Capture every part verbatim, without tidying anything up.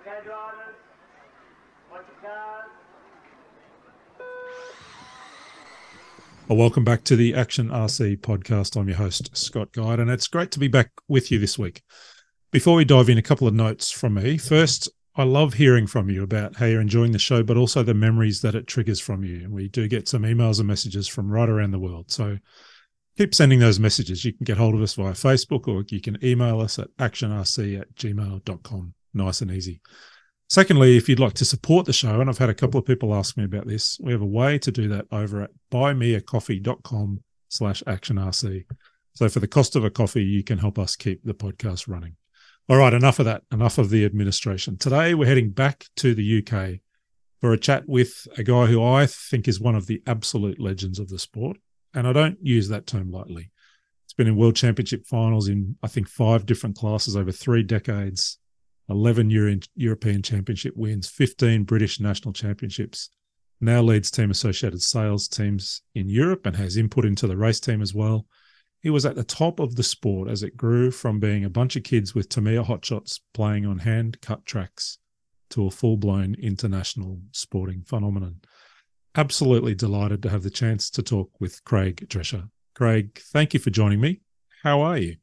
Okay, drivers, watch your cars. Well, welcome back to the Action R C podcast. I'm your host, Scott Guide, and it's great to be back with you this week. Before we dive in, a couple of notes from me. First, I love hearing from you about how you're enjoying the show, but also the memories that it triggers from you. We do get some emails and messages from right around the world. So keep sending those messages. You can get hold of us via Facebook, or you can email us at actionrc at gmail dot com. Nice and easy. Secondly, if you'd like to support the show, and I've had a couple of people ask me about this, we have a way to do that over at buymeacoffee.com slash actionrc. So for the cost of a coffee, you can help us keep the podcast running. All right, enough of that. Enough of the administration. Today, we're heading back to the U K for a chat with a guy who I think is one of the absolute legends of the sport. And I don't use that term lightly. It's been in World Championship finals in, I think, five different classes over three decades. eleven Euro- European Championship wins, fifteen British National Championships, now leads Team Associated Sales teams in Europe and has input into the race team as well. He was at the top of the sport as it grew from being a bunch of kids with Tamiya hotshots playing on hand-cut tracks to a full-blown international sporting phenomenon. Absolutely delighted to have the chance to talk with Craig Drescher. Craig, thank you for joining me. How are you?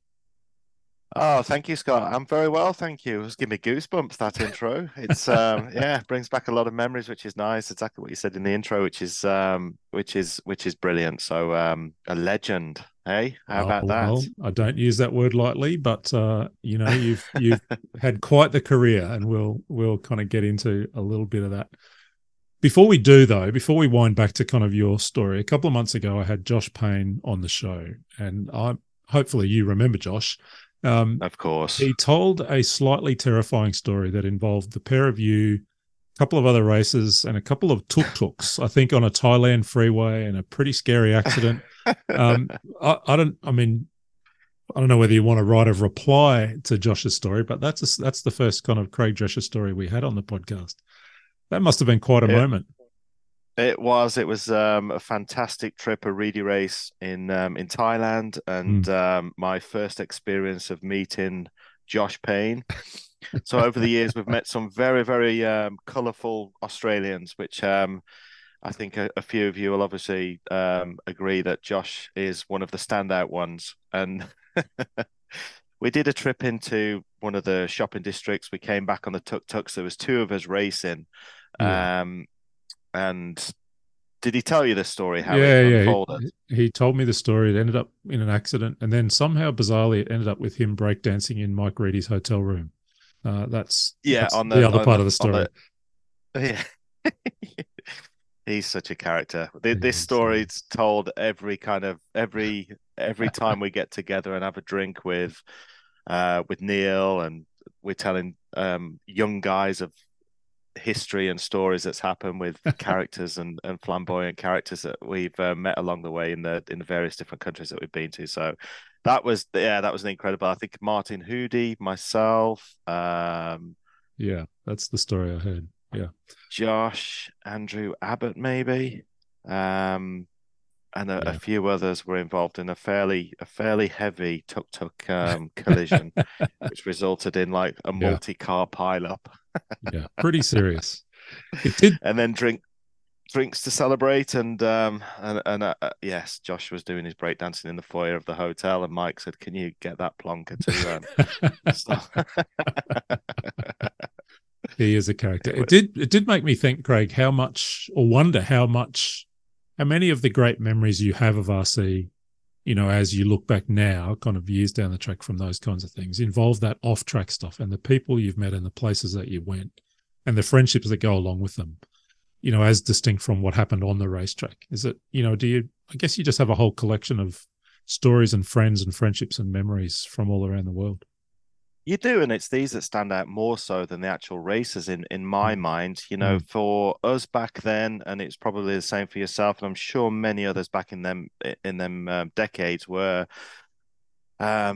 Oh, thank you, Scott. I'm very well, thank you. It's giving me goosebumps, that intro. It's um yeah, brings back a lot of memories, which is nice. Exactly what you said in the intro, which is um which is which is brilliant. So um a legend, hey? How Oh, about well, that? I don't use that word lightly, but uh, you know, you've you've had quite the career, and we'll we'll kind of get into a little bit of that. Before we do, though, before we wind back to kind of your story, a couple of months ago, I had Josh Payne on the show, and I hopefully you remember Josh. Um, Of course. he told a slightly terrifying story that involved the pair of you, a couple of other races, and a couple of tuk-tuks, I think, on a Thailand freeway, and a pretty scary accident. Um, I, I don't, I mean, I don't know whether you want to write a reply to Josh's story, but that's a, that's the first kind of Craig Drescher story we had on the podcast. That must have been quite a It moment. it was it was um a fantastic trip, a Reedy race in um in Thailand, and Mm. um my first experience of meeting Josh Payne. So over the years, we've met some very, very um, colourful Australians, which um, I think a, a few of you will obviously um, agree that Josh is one of the standout ones. And we did a trip into one of the shopping districts. We came back on the tuk-tuks. There was two of us racing. Yeah. Um, and did he tell you the story, how it Yeah, yeah. unfolded? He, he told me the story. It ended up in an accident, and then somehow, bizarrely, it ended up with him breakdancing in Mike Reedy's hotel room. Uh, that's Yeah, that's on the the other on part the of the on story. the yeah. He's such a character. He This is, he story's is. told every kind of every every time we get together and have a drink with uh with Neil, and we're telling um young guys of history and stories that's happened with characters and, and flamboyant characters that we've uh, met along the way in the in the various different countries that we've been to. So that was yeah, that was an incredible. I think Martin Hoody, myself, um, Yeah, that's the story I heard. Yeah. Josh, Andrew Abbott, maybe. Um, and a, a Yeah. few others were involved in a fairly a fairly heavy tuk-tuk um, collision, which resulted in like a Yeah. multi-car pileup, Yeah. Pretty serious. It did. and then drink drinks to celebrate. And um and, and uh, uh, yes, Josh was doing his breakdancing in the foyer of the hotel, and Mike said, "Can you get that plonker to um stop?" He is a character. It It was, did it did make me think, Craig, how much, or wonder how much, how many of the great memories you have of R C, you know, as you look back now, kind of years down the track from those kinds of things, involve that off track stuff and the people you've met and the places that you went and the friendships that go along with them, you know, as distinct from what happened on the racetrack. Is it, you know, do you, I guess you just have a whole collection of stories and friends and friendships and memories from all around the world. you do, and it's these that stand out more so than the actual races in in my Mm. mind. You know, Mm. for us back then, and it's probably the same for yourself, and I'm sure many others back in them in them um, decades were um,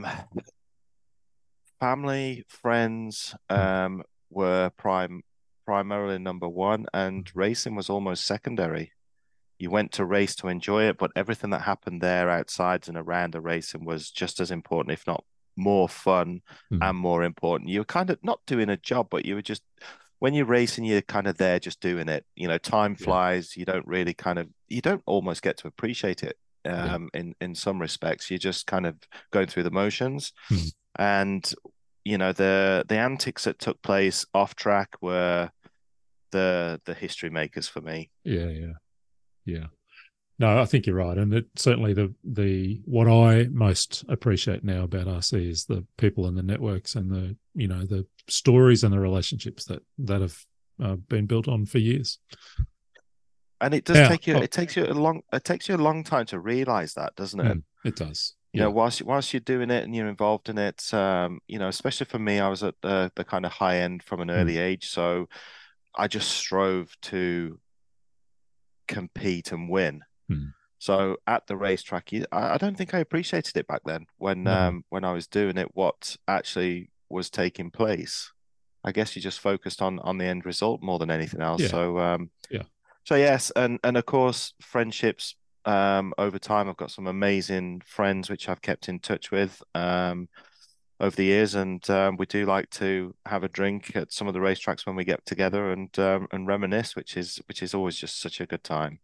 family, friends Mm. um, were prime primarily number one, and racing was almost secondary. You went to race to enjoy it, but everything that happened there outside and around the racing was just as important, if not more fun Mm. and more important. You were kind of not doing a job, but you were just when you're racing, you're kind of there just doing it. You know, time Yeah. flies. You don't really kind of you don't almost get to appreciate it Yeah. um, in in some respects. You're just kind of going through the motions, Mm. and you know the the antics that took place off track were the the history makers for me. Yeah, yeah, yeah. No, I think you're right, and it certainly the the what I most appreciate now about R C is the people and the networks and the you know the stories and the relationships that that have uh, been built on for years. And it does Now, take you oh, it takes you a long it takes you a long time to realize that, doesn't it? mm, it does. You know, Yeah. whilst whilst you're doing it and you're involved in it, um, you know, especially for me, I was at the the kind of high end from an Mm, early age, so I just strove to compete and win. mm. So at the racetrack, you, I, I don't think I appreciated it back then when No. um when I was doing it, what actually was taking place. I guess you just focused on on the end result more than anything else. Yeah. So um Yeah. so yes, and and of course friendships um over time. I've got some amazing friends which I've kept in touch with um over the years, and um, we do like to have a drink at some of the racetracks when we get together and um, and reminisce, which is which is always just such a good time.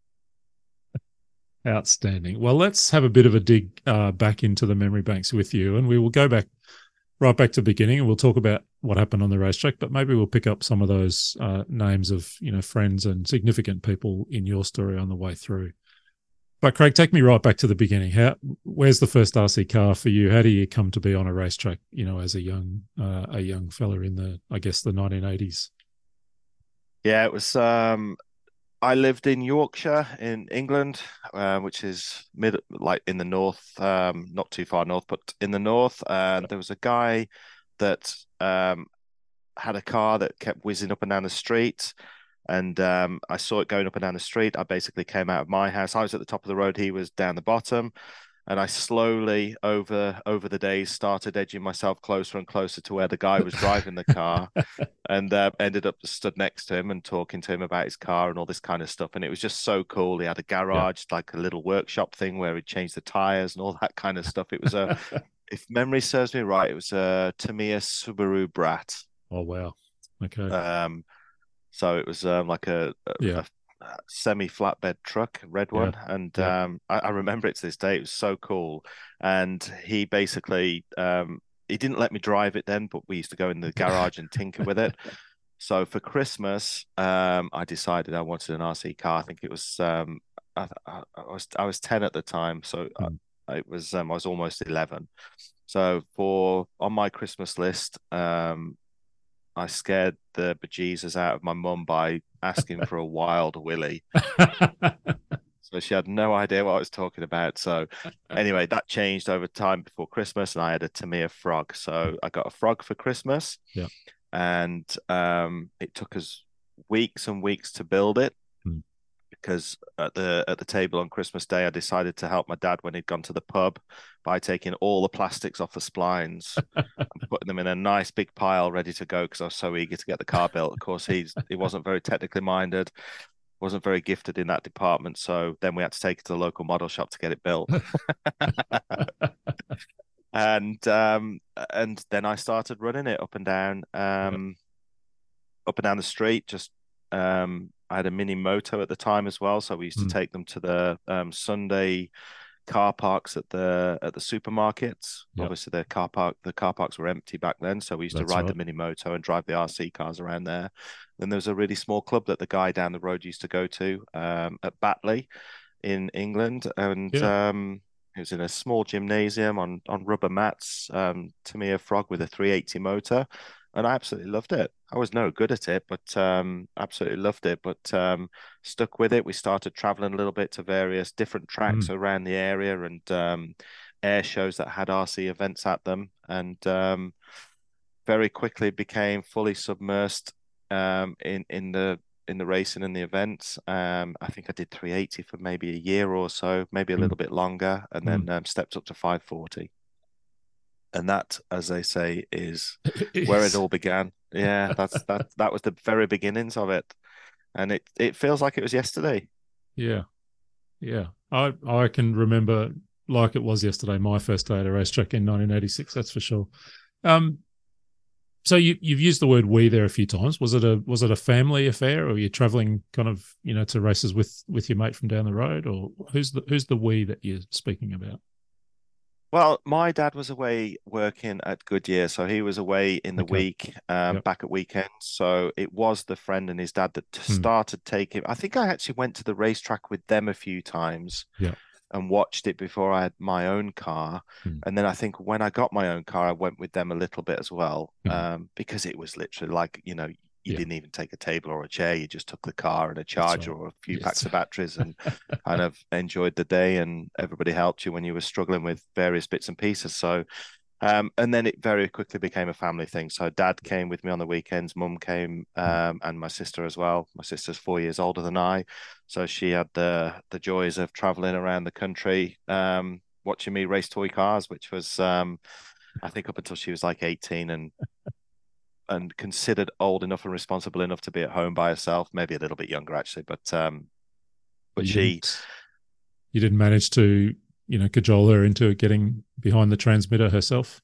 Outstanding. Well, let's have a bit of a dig uh, back into the memory banks with you, and we will go back right back to the beginning, and we'll talk about what happened on the racetrack. But maybe we'll pick up some of those uh, names of you know friends and significant people in your story on the way through. But Craig, take me right back to the beginning. How? Where's the first R C car for you? How do you come to be on a racetrack? You know, as a young uh, a young fella in the I guess the nineteen eighties. Yeah, it was. Um, I lived in Yorkshire in England, uh, which is mid like in the north, um, not too far north, but in the north. And there was a guy that um, had a car that kept whizzing up and down the street. And um, I saw it going up and down the street. I basically came out of my house. I was at the top of the road. He was down the bottom. And I slowly, over over the days, started edging myself closer and closer to where the guy was driving the car, and uh, ended up stood next to him and talking to him about his car and all this kind of stuff. And it was just so cool. He had a Yeah. garage, like a little workshop thing where he'd change the tires and all that kind of stuff. It was a, if memory serves me right, it was a Tamiya Subaru Brat. Oh wow. Okay. Um, so it was um, like a, a, Yeah. a semi flatbed truck, red Yeah. one, and Yeah. um, I, I remember it to this day. It was so cool, and he basically um, he didn't let me drive it then, but we used to go in the garage and tinker with it. So for Christmas, um, I decided I wanted an R C car. I think it was um, I, I, I was I was ten at the time, so Mm. I, it was um, I was almost eleven. So for on my Christmas list, um, I scared the bejesus out of my mum by asking for a wild Willie. So she had no idea what I was talking about. So anyway, that changed over time before Christmas, and I had a Tamiya Frog. So I got a Frog for Christmas, Yeah. and um, it took us weeks and weeks to build it. Mm. Because at the at the table on Christmas Day, I decided to help my dad when he'd gone to the pub by taking all the plastics off the splines and putting them in a nice big pile ready to go because I was so eager to get the car built. Of course, he's he wasn't very technically minded, wasn't very gifted in that department. So then we had to take it to the local model shop to get it built. and um and then I started running it up and down um up and down the street. Just um I had a mini moto at the time as well, so we used to Mm. take them to the um Sunday car parks at the at the supermarkets. Yep. Obviously, the car park the car parks were empty back then, so we used That's to ride right. the mini moto and drive the R C cars around there. Then there was a really small club that the guy down the road used to go to um, at Batley in England, and Yeah. um, it was in a small gymnasium on on rubber mats. Um, Tamiya Frog with a three eighty motor, and I absolutely loved it. I was no good at it, but um, absolutely loved it. But um, stuck with it. We started traveling a little bit to various different tracks Mm. around the area and um, air shows that had R C events at them, and um, very quickly became fully submersed um, in in the in the racing and the events. Um, I think I did three eighty for maybe a year or so, maybe a Mm. little bit longer, and Mm. then um, stepped up to five forty. And that, as they say, is It where it is. all began. Yeah, that's that that was the very beginnings of it. And it it feels like it was yesterday. Yeah. Yeah. I I can remember like it was yesterday, my first day at a racetrack in nineteen eighty-six, that's for sure. Um, so you, you've used the word we there a few times. Was it a was it a family affair, or are you traveling kind of, you know, to races with with your mate from down the road, or who's the who's the we that you're speaking about? Well, my dad was away working at Goodyear, so he was away in the Okay. week, um, Yep. back at weekends. So it was the friend and his dad that Hmm. started taking. I think I actually went to the racetrack with them a few times. Yeah. And watched it before I had my own car. Hmm. And then I think when I got my own car, I went with them a little bit as well, Hmm. um, because it was literally like, you know, you Yeah. didn't even take a table or a chair. You just took the car and a charger right. or a few Yes. packs of batteries and kind of enjoyed the day. And everybody helped you when you were struggling with various bits and pieces. So, um, and then it very quickly became a family thing. So dad came with me on the weekends, mum came, um, and my sister as well. My sister's four years older than I. So she had the the joys of traveling around the country, um, watching me race toy cars, which was, um, I think up until she was like eighteen and and considered old enough and responsible enough to be at home by herself, maybe a little bit younger actually, but um, but You she didn't, you didn't manage to, you know, cajole her into getting behind the transmitter herself.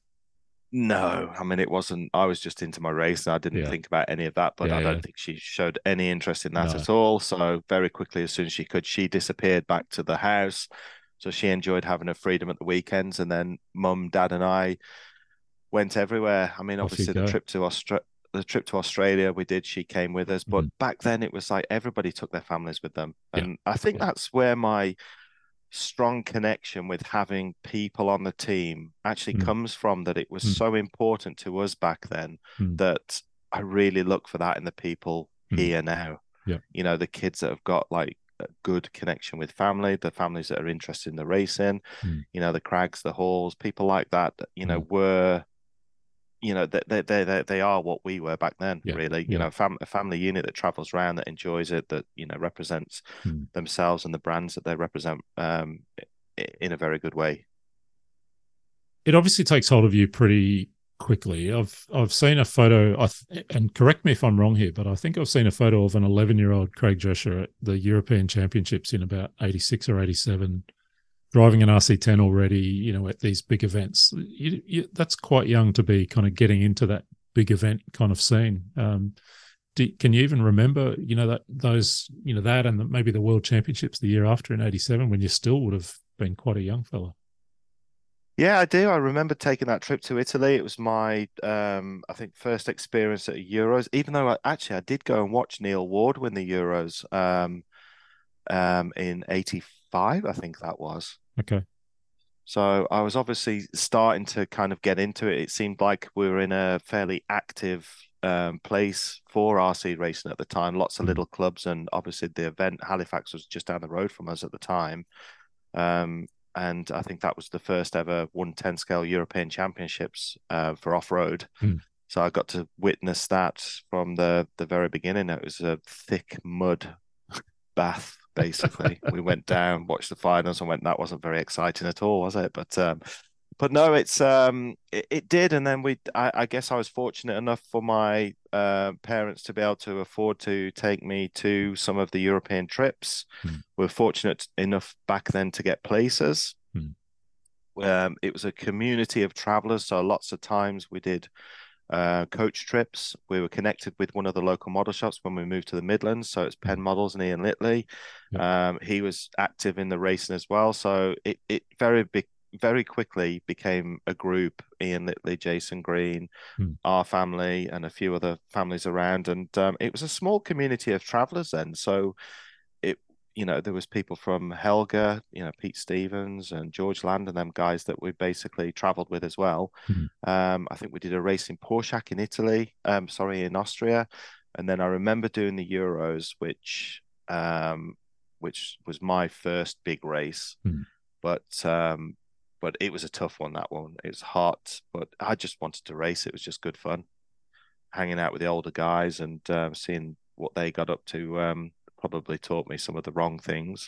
No, I mean it wasn't. I was just into my race and I didn't Yeah. think about any of that. But Yeah, I don't yeah. think she showed any interest in that No. at all. So very quickly, as soon as she could, she disappeared back to the house. So she enjoyed having her freedom at the weekends, and then mum, dad, and I went everywhere. I mean, Off you obviously the go. trip to Australia. The trip to Australia we did, she came with us, but Mhm. back then it was like everybody took their families with them. Yeah. And I think Yeah. that's where my strong connection with having people on the team actually Mm. comes from, that it was Mm. so important to us back then Mm. that I really look for that in the people Mm. here now. Yeah. You know, the kids that have got like a good connection with family, the families that are interested in the racing, Mm. you know, the Craigs, the Halls, people like that, you know, Mm. were, you know, they they they they are what we were back then, Yeah. really. You Yeah. know, fam a family unit that travels around, that enjoys it, that, you know, represents Mm. themselves and the brands that they represent, um, in a very good way. It obviously takes hold of you pretty quickly. I've I've seen a photo, I th- and correct me if I'm wrong here, but I think I've seen a photo of an eleven year old Craig Drescher at the European Championships in about eighty-six or eighty-seven, driving an R C ten already, you know, at these big events. You, you, that's quite young to be kind of getting into that big event kind of scene. Um, do, can you even remember, you know, that those, you know, that and the, maybe the World Championships the year after in eighty-seven, when you still would have been quite a young fella? Yeah, I do. I remember taking that trip to Italy. It was my, um, I think, first experience at Euros. Even though I, actually I did go and watch Neil Ward win the Euros, um, um, in eighty-five, I think that was. Okay. So I was obviously starting to kind of get into it. It seemed like we were in a fairly active, um, place for R C racing at the time. Lots of Mm. little clubs, and obviously the event Halifax was just down the road from us at the time. Um, and I think that was the first ever one ten scale European Championships, uh, for off road. Mm. So I got to witness that from the the very beginning. It was a thick mud bath, basically. We went down, watched the finals, and went, that wasn't very exciting at all, was it? But um, but no, it's um, it, it did, and then we, I, I guess I was fortunate enough for my uh, parents to be able to afford to take me to some of the European trips. Mm. We were fortunate enough back then to get places. Mm. Um, it was a community of travelers, so lots of times we did uh, coach trips. We were connected with one of the local model shops when we moved to the Midlands. So it's Penn Mm. Models and Ian Litley. Yep. Um, he was active in the racing as well. So it, it very big, very quickly became a group: Ian Litley, Jason Green, Mm. our family, and a few other families around. And um, it was a small community of travelers then. So it, you know, there was people from Helga, you know, Pete Stevens and George Land and them guys that we basically traveled with as well. Mm. Um, I think we did a race in Porschak in Italy, um, sorry, in Austria. And then I remember doing the Euros, which um, which was my first big race. Mm. But um, but it was a tough one, that one. It was hot, but I just wanted to race. It was just good fun, hanging out with the older guys and um, seeing what they got up to. Um, probably taught me some of the wrong things.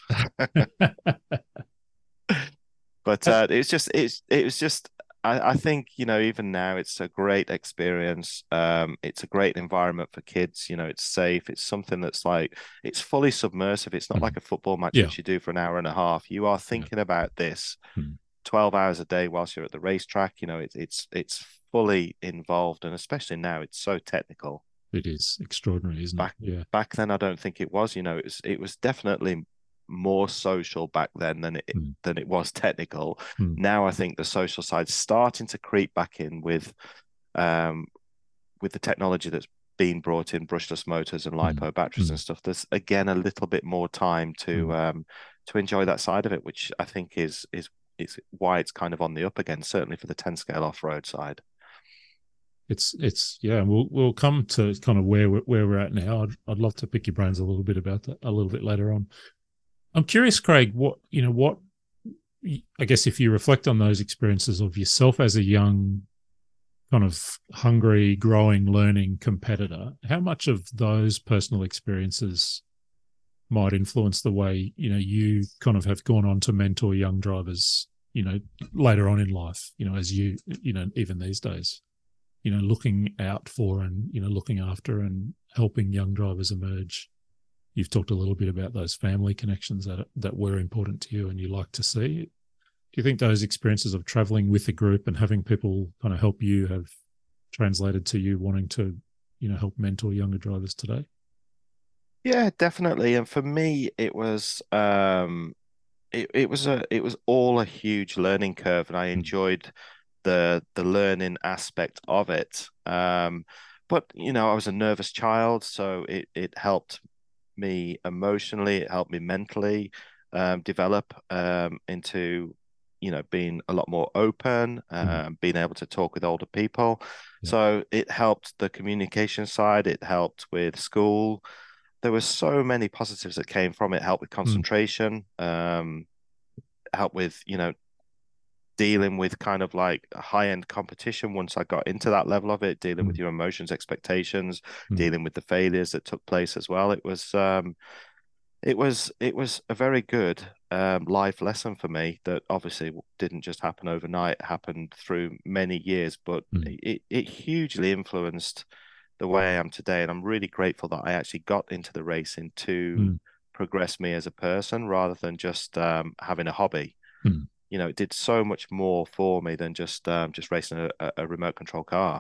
But uh, it's just it's it was just I, I think, you know, even now it's a great experience. Um, it's a great environment for kids. You know, it's safe. It's something that's like, it's fully submersive. It's not Mm. like a football match Yeah. which you do for an hour and a half. You are Yeah. thinking about this Mm. twelve hours a day whilst you're at the racetrack. You know, it, it's it's fully involved, and especially now, it's so technical. It is extraordinary, isn't back, it? Yeah. Back then, I don't think it was. You know, it was it was definitely more social back then than it mm. than it was technical. Mm. Now, I think the social side's starting to creep back in with um with the technology that's being brought in, brushless motors and lipo mm. batteries mm. and stuff. There's again a little bit more time to mm. um to enjoy that side of it, which I think is is is why it's kind of on the up again, certainly for the ten scale off-road side. It's it's yeah. We'll we'll come to kind of where we're, where we're at now. I'd I'd love to pick your brains a little bit about that a little bit later on. I'm curious, Craig. What you know? What I guess if you reflect on those experiences of yourself as a young, kind of hungry, growing, learning competitor, how much of those personal experiences might influence the way you know you kind of have gone on to mentor young drivers, you know, later on in life, you know, as you you know even these days. You know, looking out for and, you know, looking after and helping young drivers emerge. You've talked a little bit about those family connections that that were important to you and you like to see. Do you think those experiences of traveling with a group and having people kind of help you have translated to you wanting to, you know, help mentor younger drivers today? Yeah, definitely. And for me, it was um, it it was a it was all a huge learning curve, and I enjoyed the the learning aspect of it. Um, but you know, I was a nervous child, so it it helped me emotionally, it helped me mentally um, develop um, into you know being a lot more open, um, mm. being able to talk with older people. Yeah. So it helped the communication side. It helped with school. There were so many positives that came from it. Helped with concentration. Mm. Um, helped with you know. dealing with kind of like high-end competition once I got into that level of it, dealing mm. with your emotions, expectations, mm. dealing with the failures that took place as well. It was um it was it was a very good um life lesson for me that obviously didn't just happen overnight, it happened through many years, but mm. it, it hugely influenced the way I am today. And I'm really grateful that I actually got into the racing to mm. progress me as a person rather than just um having a hobby. Mm. You know, it did so much more for me than just um, just racing a, a remote control car.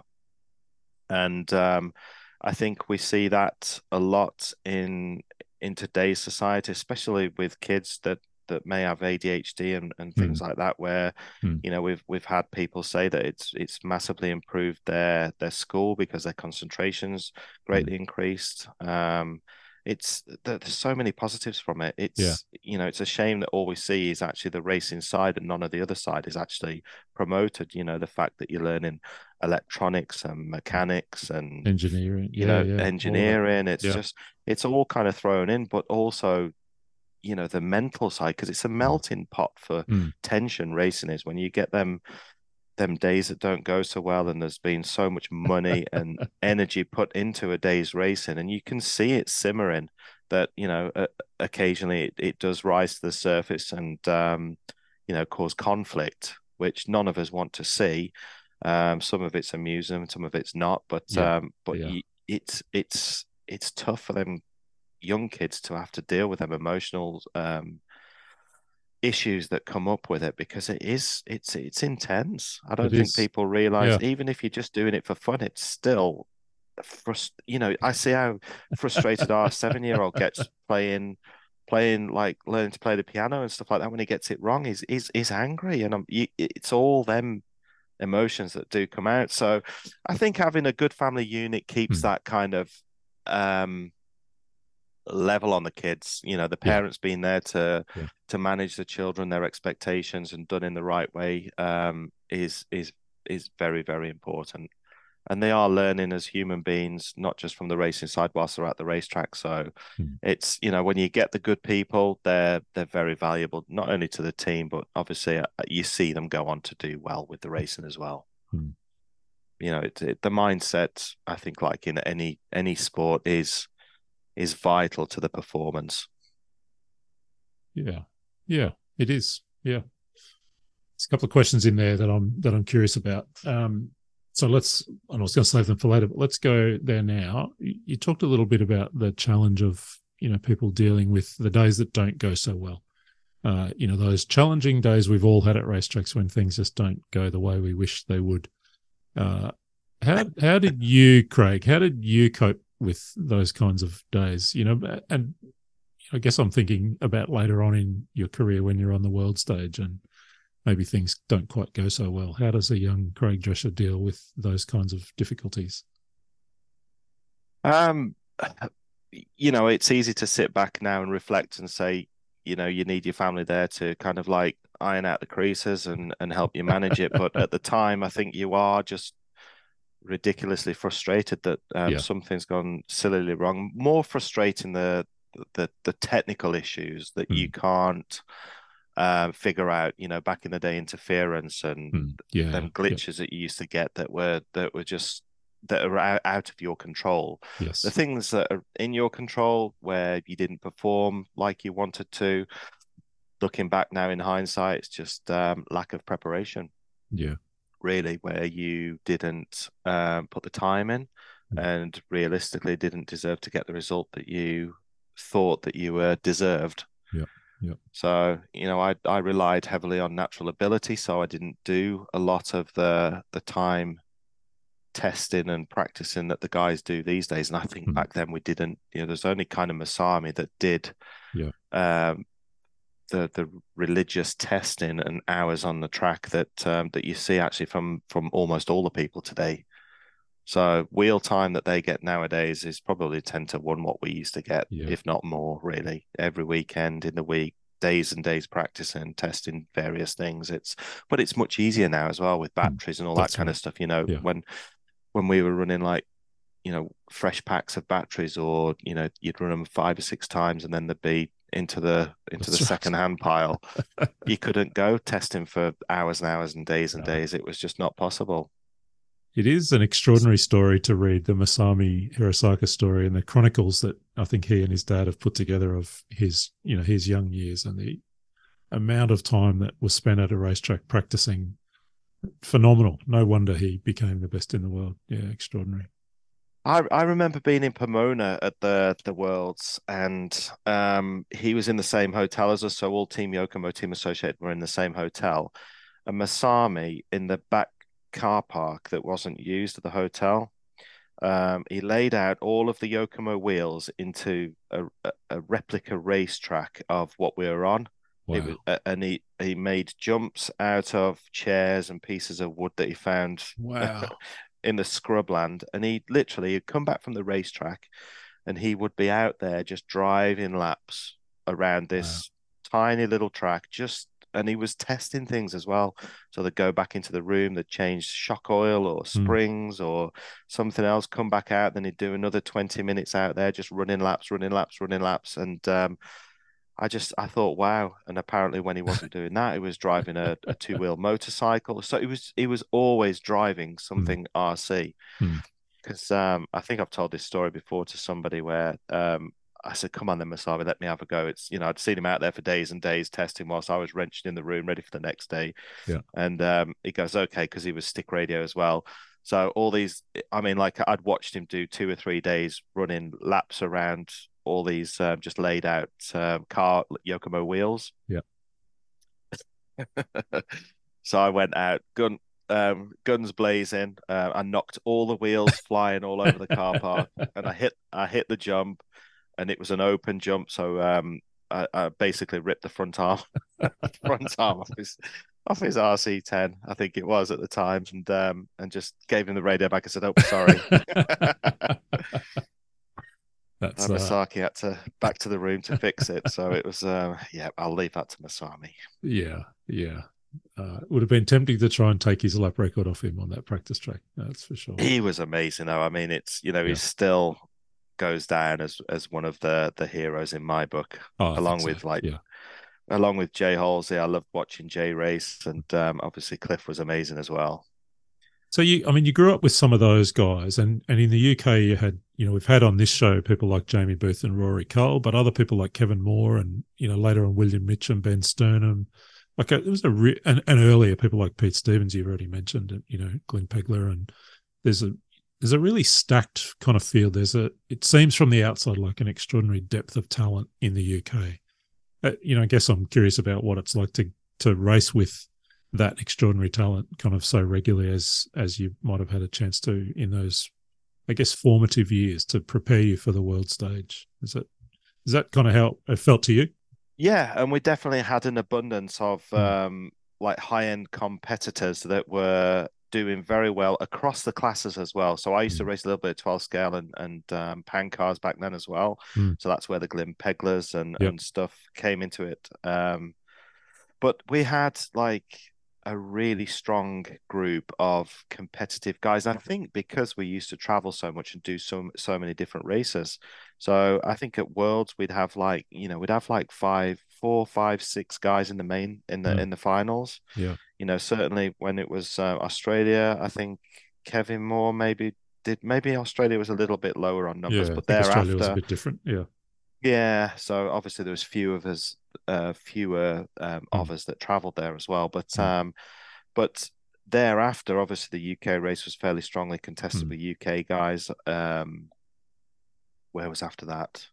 And um, I think we see that a lot in in today's society, especially with kids that that may have A D H D and, and things mm. like that, where mm. you know we've we've had people say that it's it's massively improved their their school because their concentration's greatly mm. increased. Um, It's there's so many positives from it. It's yeah. you know, it's a shame that all we see is actually the racing side and none of the other side is actually promoted. You know, the fact that you're learning electronics and mechanics and engineering, you yeah, know, yeah. engineering. It's yeah. just it's all kind of thrown in, but also, you know, the mental side, because it's a melting pot for mm. tension racing is when you get them them days that don't go so well and there's been so much money and energy put into a day's racing and you can see it simmering that, you know, uh, occasionally it, it does rise to the surface and, um, you know, cause conflict, which none of us want to see. Um, some of it's amusing, some of it's not, but, yeah. um, but yeah. y- it's, it's, it's tough for them young kids to have to deal with them emotional, um, issues that come up with it because it is it's it's intense. I don't it think is. people realize yeah. even if you're just doing it for fun, it's still frust- you know, I see how frustrated our seven year old gets playing playing like learning to play the piano and stuff like that when he gets it wrong. He's he's, he's angry and I'm, it's all them emotions that do come out. So I think having a good family unit keeps hmm. that kind of um level on the kids, you know, the parents yeah. being there to yeah. to manage the children, their expectations and done in the right way um is is is very, very important. And they are learning as human beings, not just from the racing side whilst they're at the racetrack. So hmm. it's, you know, when you get the good people, they're they're very valuable, not only to the team, but obviously uh, you see them go on to do well with the racing as well. Hmm. You know, it, it, the mindset, I think, like in any any sport is is vital to the performance. Yeah. Yeah, it is. Yeah. There's a couple of questions in there that I'm that I'm curious about. Um, so let's, I was going to save them for later, but let's go there now. You, you talked a little bit about the challenge of, you know, people dealing with the days that don't go so well. Uh, you know, those challenging days we've all had at racetracks when things just don't go the way we wish they would. Uh, how how did you, Craig? How did you cope with those kinds of days? You know, and I guess I'm thinking about later on in your career when you're on the world stage and maybe things don't quite go so well. How does a young Craig Drescher deal with those kinds of difficulties? Um, you know, it's easy to sit back now and reflect and say, you know, you need your family there to kind of like iron out the creases and and help you manage it. But at the time, I think you are just ridiculously frustrated that um, Yeah. something's gone sillily wrong. More frustrating the the the technical issues that Mm. you can't uh, figure out. You know, back in the day, interference and Mm. Yeah. them glitches that you used to get that were that were just that are out, out of your control. Yes. The things that are in your control where you didn't perform like you wanted to, looking back now in hindsight, it's just um, lack of preparation. Yeah. Really, where you didn't um, put the time in Mm. and realistically didn't deserve to get the result that you thought that you were deserved. Yeah. Yeah. So, you know, I I relied heavily on natural ability, so I didn't do a lot of the the time testing and practicing that the guys do these days. And I think Mm. back then we didn't, you know, there's only kind of Masami that did Yeah. um, the the religious testing and hours on the track that um, that you see actually from from almost all the people today. So wheel time that they get nowadays is probably ten to one what we used to get, Yeah. if not more, really. Every weekend in the week, days and days practicing, testing various things. It's but it's much easier now as well with batteries and all That's that kind right. of stuff. You know, Yeah. when when we were running like, you know, fresh packs of batteries, or, you know, you'd run them five or six times and then they'd be into the into That's the right. second-hand pile. You couldn't go testing for hours and hours and days and No. days. It was just not possible. It is an extraordinary story to read, the Masami Hirosaka story and the chronicles that I think he and his dad have put together of his, you know, his young years and the amount of time that was spent at a racetrack practicing. Phenomenal. No wonder he became the best in the world. Yeah, extraordinary. I I remember being in Pomona at the the Worlds, and um, he was in the same hotel as us. So all Team Yokomo, Team Associated were in the same hotel. And Masami in the back car park that wasn't used at the hotel, um, he laid out all of the Yokomo wheels into a, a, a replica racetrack of what we were on. Wow. It was, uh, and he he made jumps out of chairs and pieces of wood that he found Wow. in the scrubland, and he literally had come back from the racetrack and he would be out there just driving laps around this wow. tiny little track, just and he was testing things as well. So they'd go back into the room, they'd change shock oil or springs mm. or something else, come back out, then he'd do another twenty minutes out there just running laps, running laps, running laps. And um I just I thought, wow. And apparently when he wasn't doing that, he was driving a, a two-wheel motorcycle. So he was he was always driving something mm. R C. Because mm. um, I think I've told this story before to somebody where um, I said, come on then, Masami, let me have a go. It's, you know, I'd seen him out there for days and days testing whilst I was wrenching in the room, ready for the next day. Yeah. And um, he goes, okay, because he was stick radio as well. So all these, I mean, like I'd watched him do two or three days running laps around all these um, just laid out um, car Yokomo wheels. Yeah. So I went out, gun um, guns blazing. Uh, I knocked all the wheels flying all over the car park, and I hit I hit the jump, and it was an open jump. So um, I, I basically ripped the front arm front arm off his off his R C ten, I think it was at the time, and um, and just gave him the radio back and said, "Oh, sorry." That's uh, Masaki had to back to the room to fix it. So it was, uh, yeah, I'll leave that to Masami. Yeah, yeah. Uh, it would have been tempting to try and take his lap record off him on that practice track. That's for sure. He was amazing, though. I mean, it's, you know, yeah. he still goes down as as one of the the heroes in my book, oh, along with so. like, yeah. along with Jay Halsey. I loved watching Jay race, and um, obviously Cliff was amazing as well. So you, I mean, you grew up with some of those guys, and, and in the U K you had, you know, we've had on this show people like Jamie Booth and Rory Cole, but other people like Kevin Moore and, you know, later on William Mitchum, Ben Sturnham. Like a, it was a re- and, and earlier people like Pete Stevens you've already mentioned, and you know, Glenn Pegler, and there's a there's a really stacked kind of field. There's a it seems from the outside like an extraordinary depth of talent in the U K. uh, you know, I guess I'm curious about what it's like to to race with that extraordinary talent kind of so regularly as as you might have had a chance to in those, I guess, formative years to prepare you for the world stage. Is that is that kind of how it felt to you? Yeah, and we definitely had an abundance of Mm. um, like high-end competitors that were doing very well across the classes as well. So I used to Mm. race a little bit of twelve scale and and um, pan cars back then as well. Mm. So that's where the Glim Peglers and Yep. and stuff came into it. Um, but we had like a really strong group of competitive guys. I think because we used to travel so much and do so so many different races. So I think at Worlds we'd have like, you know, we'd have like five, four, five, six guys in the main in the Mm. in the finals. Yeah. You know, certainly when it was uh, Australia, I think Kevin Moore maybe did maybe Australia was a little bit lower on numbers, Yeah. I but think Australia was a thereafter, bit different. Yeah. yeah, so obviously there was few of us, uh, fewer um, Mm. of us that travelled there as well. But Mm. um, but thereafter, obviously the U K race was fairly strongly contested Mm. with U K guys. Um, where was after that?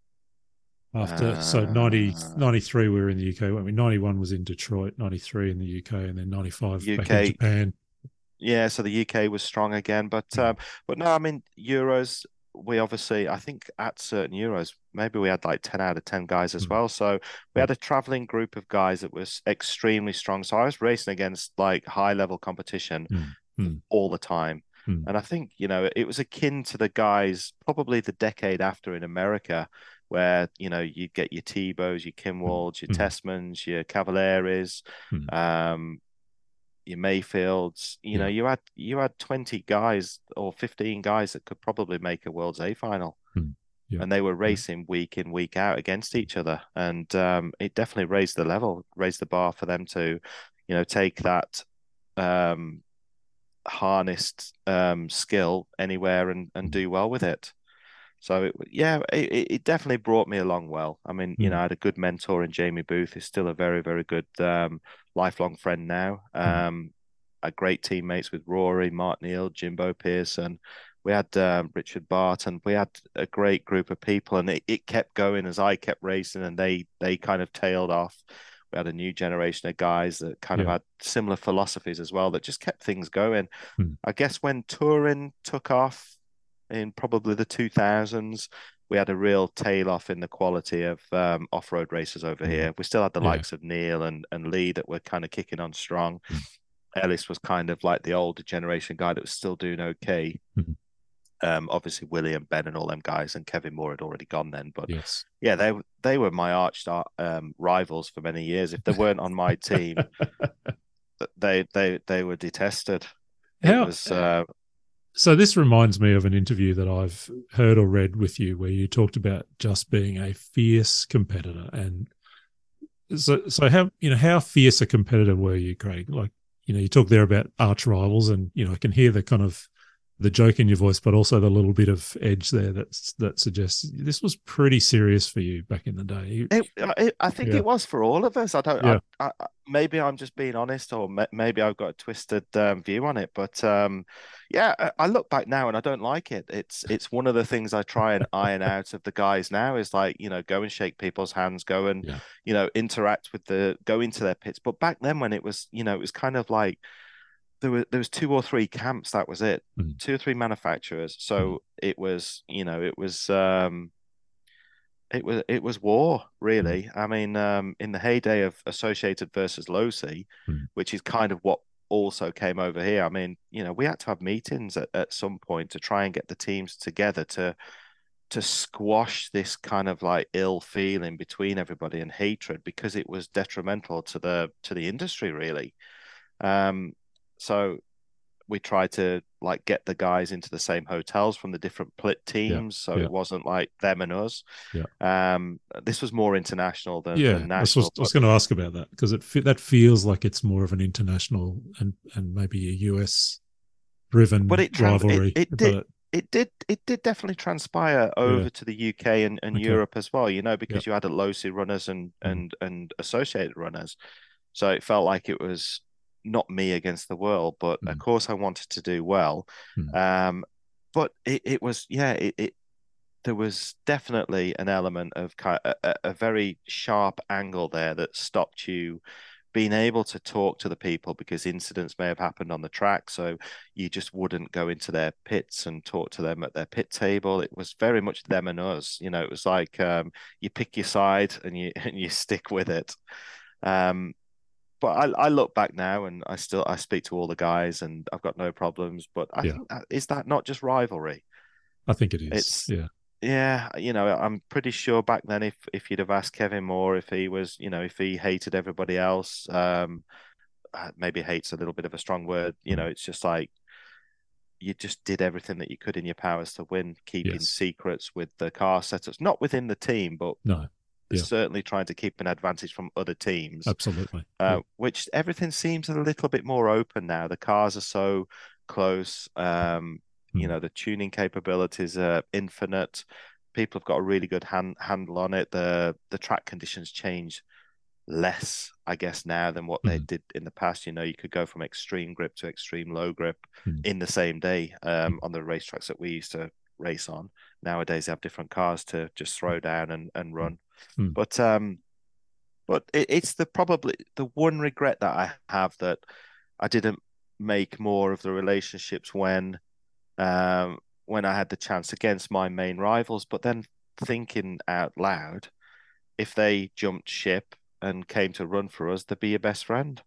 After so ninety, Uh, ninety-three we were in the U K, weren't we? ninety-one was in Detroit, ninety-three in the U K, and then ninety-five back in U K, Japan. yeah, so the U K was strong again, but Mm. um, but no, I mean Euros. We obviously, I think at certain Euros, maybe we had like ten out of ten guys as Mm. well. So we Yeah. had a traveling group of guys that was extremely strong. So I was racing against like high level competition Mm. Mm. all the time. Mm. And I think, you know, it was akin to the guys probably the decade after in America, where, you know, you'd get your Tebows, your Mm. Kimwalds, your Mm. Tessmans, your Cavaleris, Mm. um, your Mayfields. You know, Yeah. you had you had twenty guys or fifteen guys that could probably make a World's A final. Mm. Yeah. And they were Yeah. racing week in, week out against each other. And um, it definitely raised the level, raised the bar for them to, you know, take that um harnessed um, skill anywhere and, and Mm. do well with it. So it, yeah, it, it definitely brought me along well. I mean, you know, Mm. I had a good mentor in Jamie Booth, who's still a very, very good um, lifelong friend now. Mm. Um, a great teammates with Rory, Mark Neal, Jimbo Pearson. We had um, Richard Barton. We had a great group of people, and it, it kept going as I kept racing, and they they kind of tailed off. We had a new generation of guys that kind of Yeah. had similar philosophies as well that just kept things going. Mm. I guess when touring took off in probably the two thousands, we had a real tail off in the quality of um, off-road racers over Mm. here. We still had the Yeah. likes of Neil and, and Lee that were kind of kicking on strong. Mm. Ellis was kind of like the older generation guy that was still doing okay. Mm. Um, obviously Willie and Ben and all them guys, and Kevin Moore had already gone then. But Yes. yeah, they they were my arch um, rivals for many years. If they weren't on my team, they they they were detested. It How was uh, so this reminds me of an interview that I've heard or read with you where you talked about just being a fierce competitor. And so so how you know how fierce a competitor were you, Craig? Like, you know, you talk there about arch rivals, and you know, I can hear the kind of the joke in your voice, but also the little bit of edge there that's that suggests this was pretty serious for you back in the day. You, It, it, I think yeah, it was for all of us. I don't. yeah, I, I, maybe I'm just being honest, or ma- maybe I've got a twisted um, view on it. But um, yeah, I, I look back now and I don't like it. It's it's one of the things I try and iron out of the guys now is like, you know, go and shake people's hands, go and yeah, you know interact with the go into their pits. But back then when it was, you know, it was kind of like there were there was two or three camps. That was it, mm, two or three manufacturers. mm, So it was, you know, it was. Um, It was it was war, mm, really. I mean, um, in the heyday of Associated versus Losi, mm, which is kind of what also came over here. I mean, you know, we had to have meetings at, at some point to try and get the teams together to to squash this kind of like ill feeling between everybody and hatred because it was detrimental to the to the industry, really. Um, so we tried to like get the guys into the same hotels from the different plit yeah, teams, so yeah, it wasn't like them and us. yeah. Um, this was more international than, Yeah, than I was, I national, was but going to ask about that because it fe- that feels like it's more of an international and and maybe a U S but driven it trans it rivalry. it did But it did it did definitely transpire yeah, over to the U K and, and okay, Europe as well, you know, yeah, because you had a Losi runners and mm, and and associated runners. So it felt like it was not me against the world, but of mm, course I wanted to do well. mm, Um, but it, it was yeah, it, it there was definitely an element of kind a, a a very sharp angle there that stopped you being able to talk to the people because incidents may have happened on the track. So you just wouldn't go into their pits and talk to them at their pit table. It was very much them and us. You know, it was like um, you pick your side and you and you stick with it. Um, but I, I look back now and I still I speak to all the guys and I've got no problems. But I Yeah. think that, is that not just rivalry? I think it is. It's Yeah. Yeah, you know, I'm pretty sure back then if if you'd have asked Kevin Moore if he was, you know, if he hated everybody else, um, uh, maybe hate's a little bit of a strong word. You know, it's just like you just did everything that you could in your powers to win, keeping Yes. secrets with the car setups, not within the team, but No. Yeah. certainly trying to keep an advantage from other teams. Absolutely. Uh, Yeah. which everything seems a little bit more open now. The cars are so close. Um, you Mm. know, the tuning capabilities are infinite. People have got a really good hand, handle on it. The the track conditions change less, I guess, now than what they Mm. did in the past. You know, you could go from extreme grip to extreme low grip Mm. in the same day um, Mm. on the racetracks that we used to race on. Nowadays, they have different cars to just throw down and, and run. Mm. But um, but it, it's the probably the one regret that I have that I didn't make more of the relationships when um, when I had the chance against my main rivals. But then thinking out loud, if they jumped ship and came to run for us, they'd be your best friend.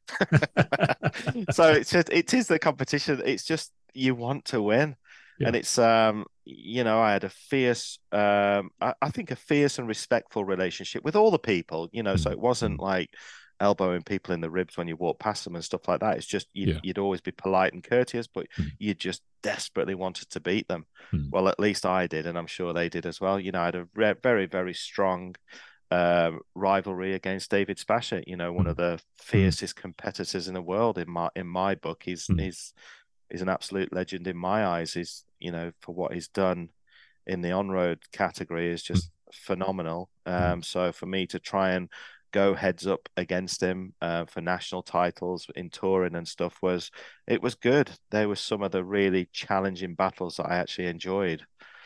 So it's just it is the competition. It's just you want to win. Yeah. And it's um you know I had a fierce um I, I think a fierce and respectful relationship with all the people, you know, so Mm. it wasn't Mm. like elbowing people in the ribs when you walk past them and stuff like that. It's just you'd, Yeah. you'd always be polite and courteous, but Mm. you just desperately wanted to beat them. Mm. Well, at least I did, and I'm sure they did as well. You know, I had a re very, very strong um, rivalry against David Spasher. You know, one Mm. of the fiercest competitors in the world in my in my book. He's Mm. he's he's an absolute legend in my eyes. He's you know for what he's done in the on-road category is Mm. just phenomenal. Mm. Um, so for me to try and go heads up against him uh, for national titles in touring and stuff was it was good. There were some of the really challenging battles that I actually enjoyed.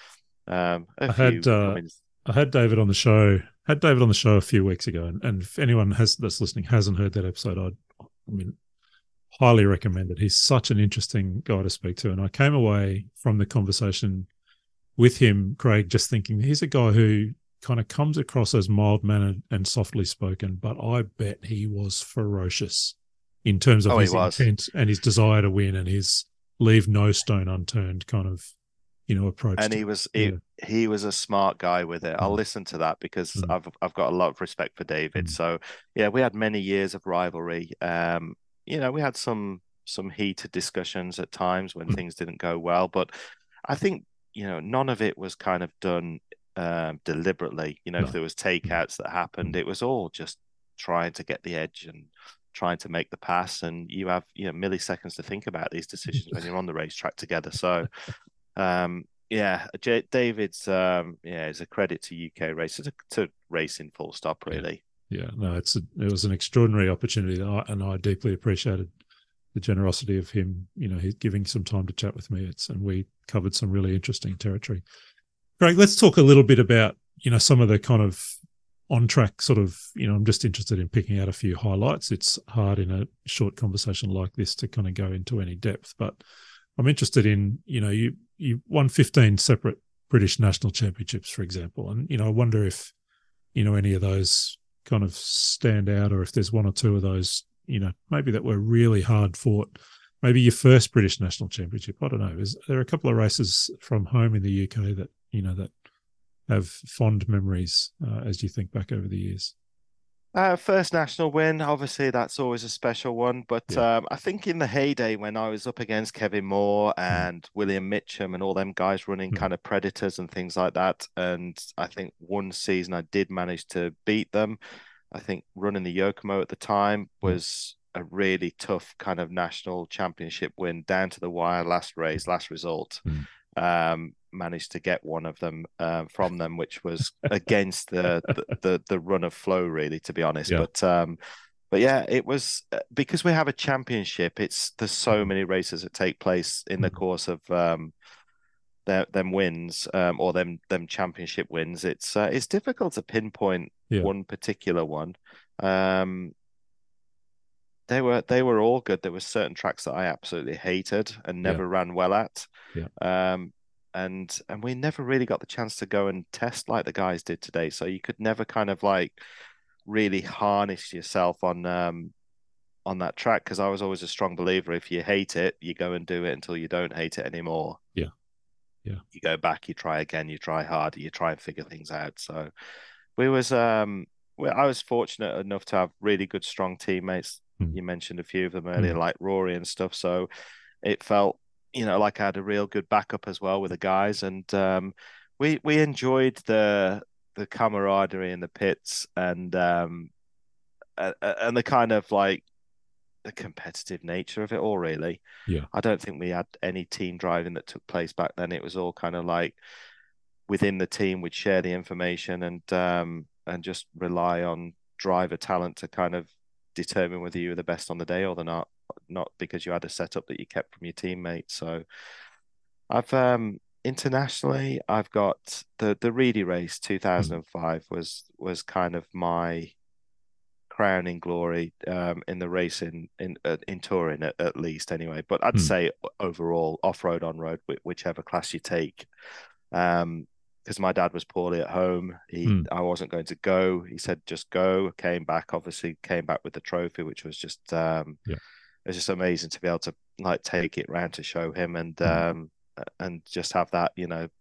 Um, a I few had uh, coming. I had David on the show. Had David on the show a few weeks ago, and, and if anyone has that's listening hasn't heard that episode, I'd I mean highly recommend it. He's such an interesting guy to speak to, and I came away from the conversation with him, Craig, just thinking he's a guy who kind of comes across as mild mannered and softly spoken, but I bet he was ferocious in terms of Oh, he his was. intent and his desire to win and his leave no stone unturned kind of, you know, approach. And to he was it. he, he was a smart guy with it. I'll Mm. listen to that because Mm. I've I've got a lot of respect for David. Mm. So yeah, we had many years of rivalry. Um, you know, we had some some heated discussions at times when Mm. things didn't go well, but I think you know none of it was kind of done um, deliberately. You know, No. if there was takeouts that happened, Mm. it was all just trying to get the edge and trying to make the pass. And you have you know milliseconds to think about these decisions when you're on the racetrack together. So. Um, yeah, J David's um, yeah, is a credit to U K racing to, to racing full stop really. Yeah, no, it's a, it was an extraordinary opportunity, that I, and I deeply appreciated the generosity of him. You know, he's giving some time to chat with me. It's and we covered some really interesting territory. Greg, let's talk a little bit about you know some of the kind of on track sort of. You know, I'm just interested in picking out a few highlights. It's hard in a short conversation like this to kind of go into any depth, but I'm interested in you know you. You won fifteen separate British national championships, for example. And, you know, I wonder if, you know, any of those kind of stand out or if there's one or two of those, you know, maybe that were really hard fought. Maybe your first British national championship. I don't know. Is there are a couple of races from home in the U K that, you know, that have fond memories uh, as you think back over the years? Uh, first national win, obviously that's always a special one. But Yeah. um, I think in the heyday when I was up against Kevin Moore and mm. William Mitchum and all them guys running mm. kind of Predators and things like that, and I think one season I did manage to beat them. I think running the Yokomo at the time was mm. a really tough kind of national championship win, down to the wire, last race, last result. Mm. Um, managed to get one of them uh, from them, which was against the, the the the run of flow, really, to be honest. Yeah. But um, but yeah, it was because we have a championship. It's there's so many races that take place in the course of um, their, them wins um, or them them championship wins, it's uh, it's difficult to pinpoint Yeah. one particular one. Um, they were they were all good. There were certain tracks that I absolutely hated and never Yeah. ran well at. Yeah. Um, and and we never really got the chance to go and test like the guys did today. So you could never kind of like really harness yourself on um on that track, because I was always a strong believer, if you hate it, you go and do it until you don't hate it anymore. Yeah. Yeah. You go back, you try again, you try harder, you try and figure things out. So we was um well, I was fortunate enough to have really good strong teammates. Mm. You mentioned a few of them earlier, Mm. like Rory and stuff. So it felt, you know, like I had a real good backup as well with the guys. And um we we enjoyed the the camaraderie in the pits, and um and, and the kind of like the competitive nature of it all, really. Yeah. I don't think we had any team driving that took place back then. It was all kind of like within the team, we'd share the information and um and just rely on driver talent to kind of determine whether you were the best on the day or the not, not because you had a setup that you kept from your teammates. So I've um internationally, I've got the the Reedy race two thousand five was was kind of my crowning glory um, in the race in in uh, in touring at, at least anyway. But I'd Mm. say overall, off road, on road, whichever class you take. Um, because my dad was poorly at home, he Mm. I wasn't going to go. He said just go. Came back, obviously came back with the trophy, which was just um, Yeah. it was just amazing to be able to like take it round to show him and Mm. um and just have that, you know,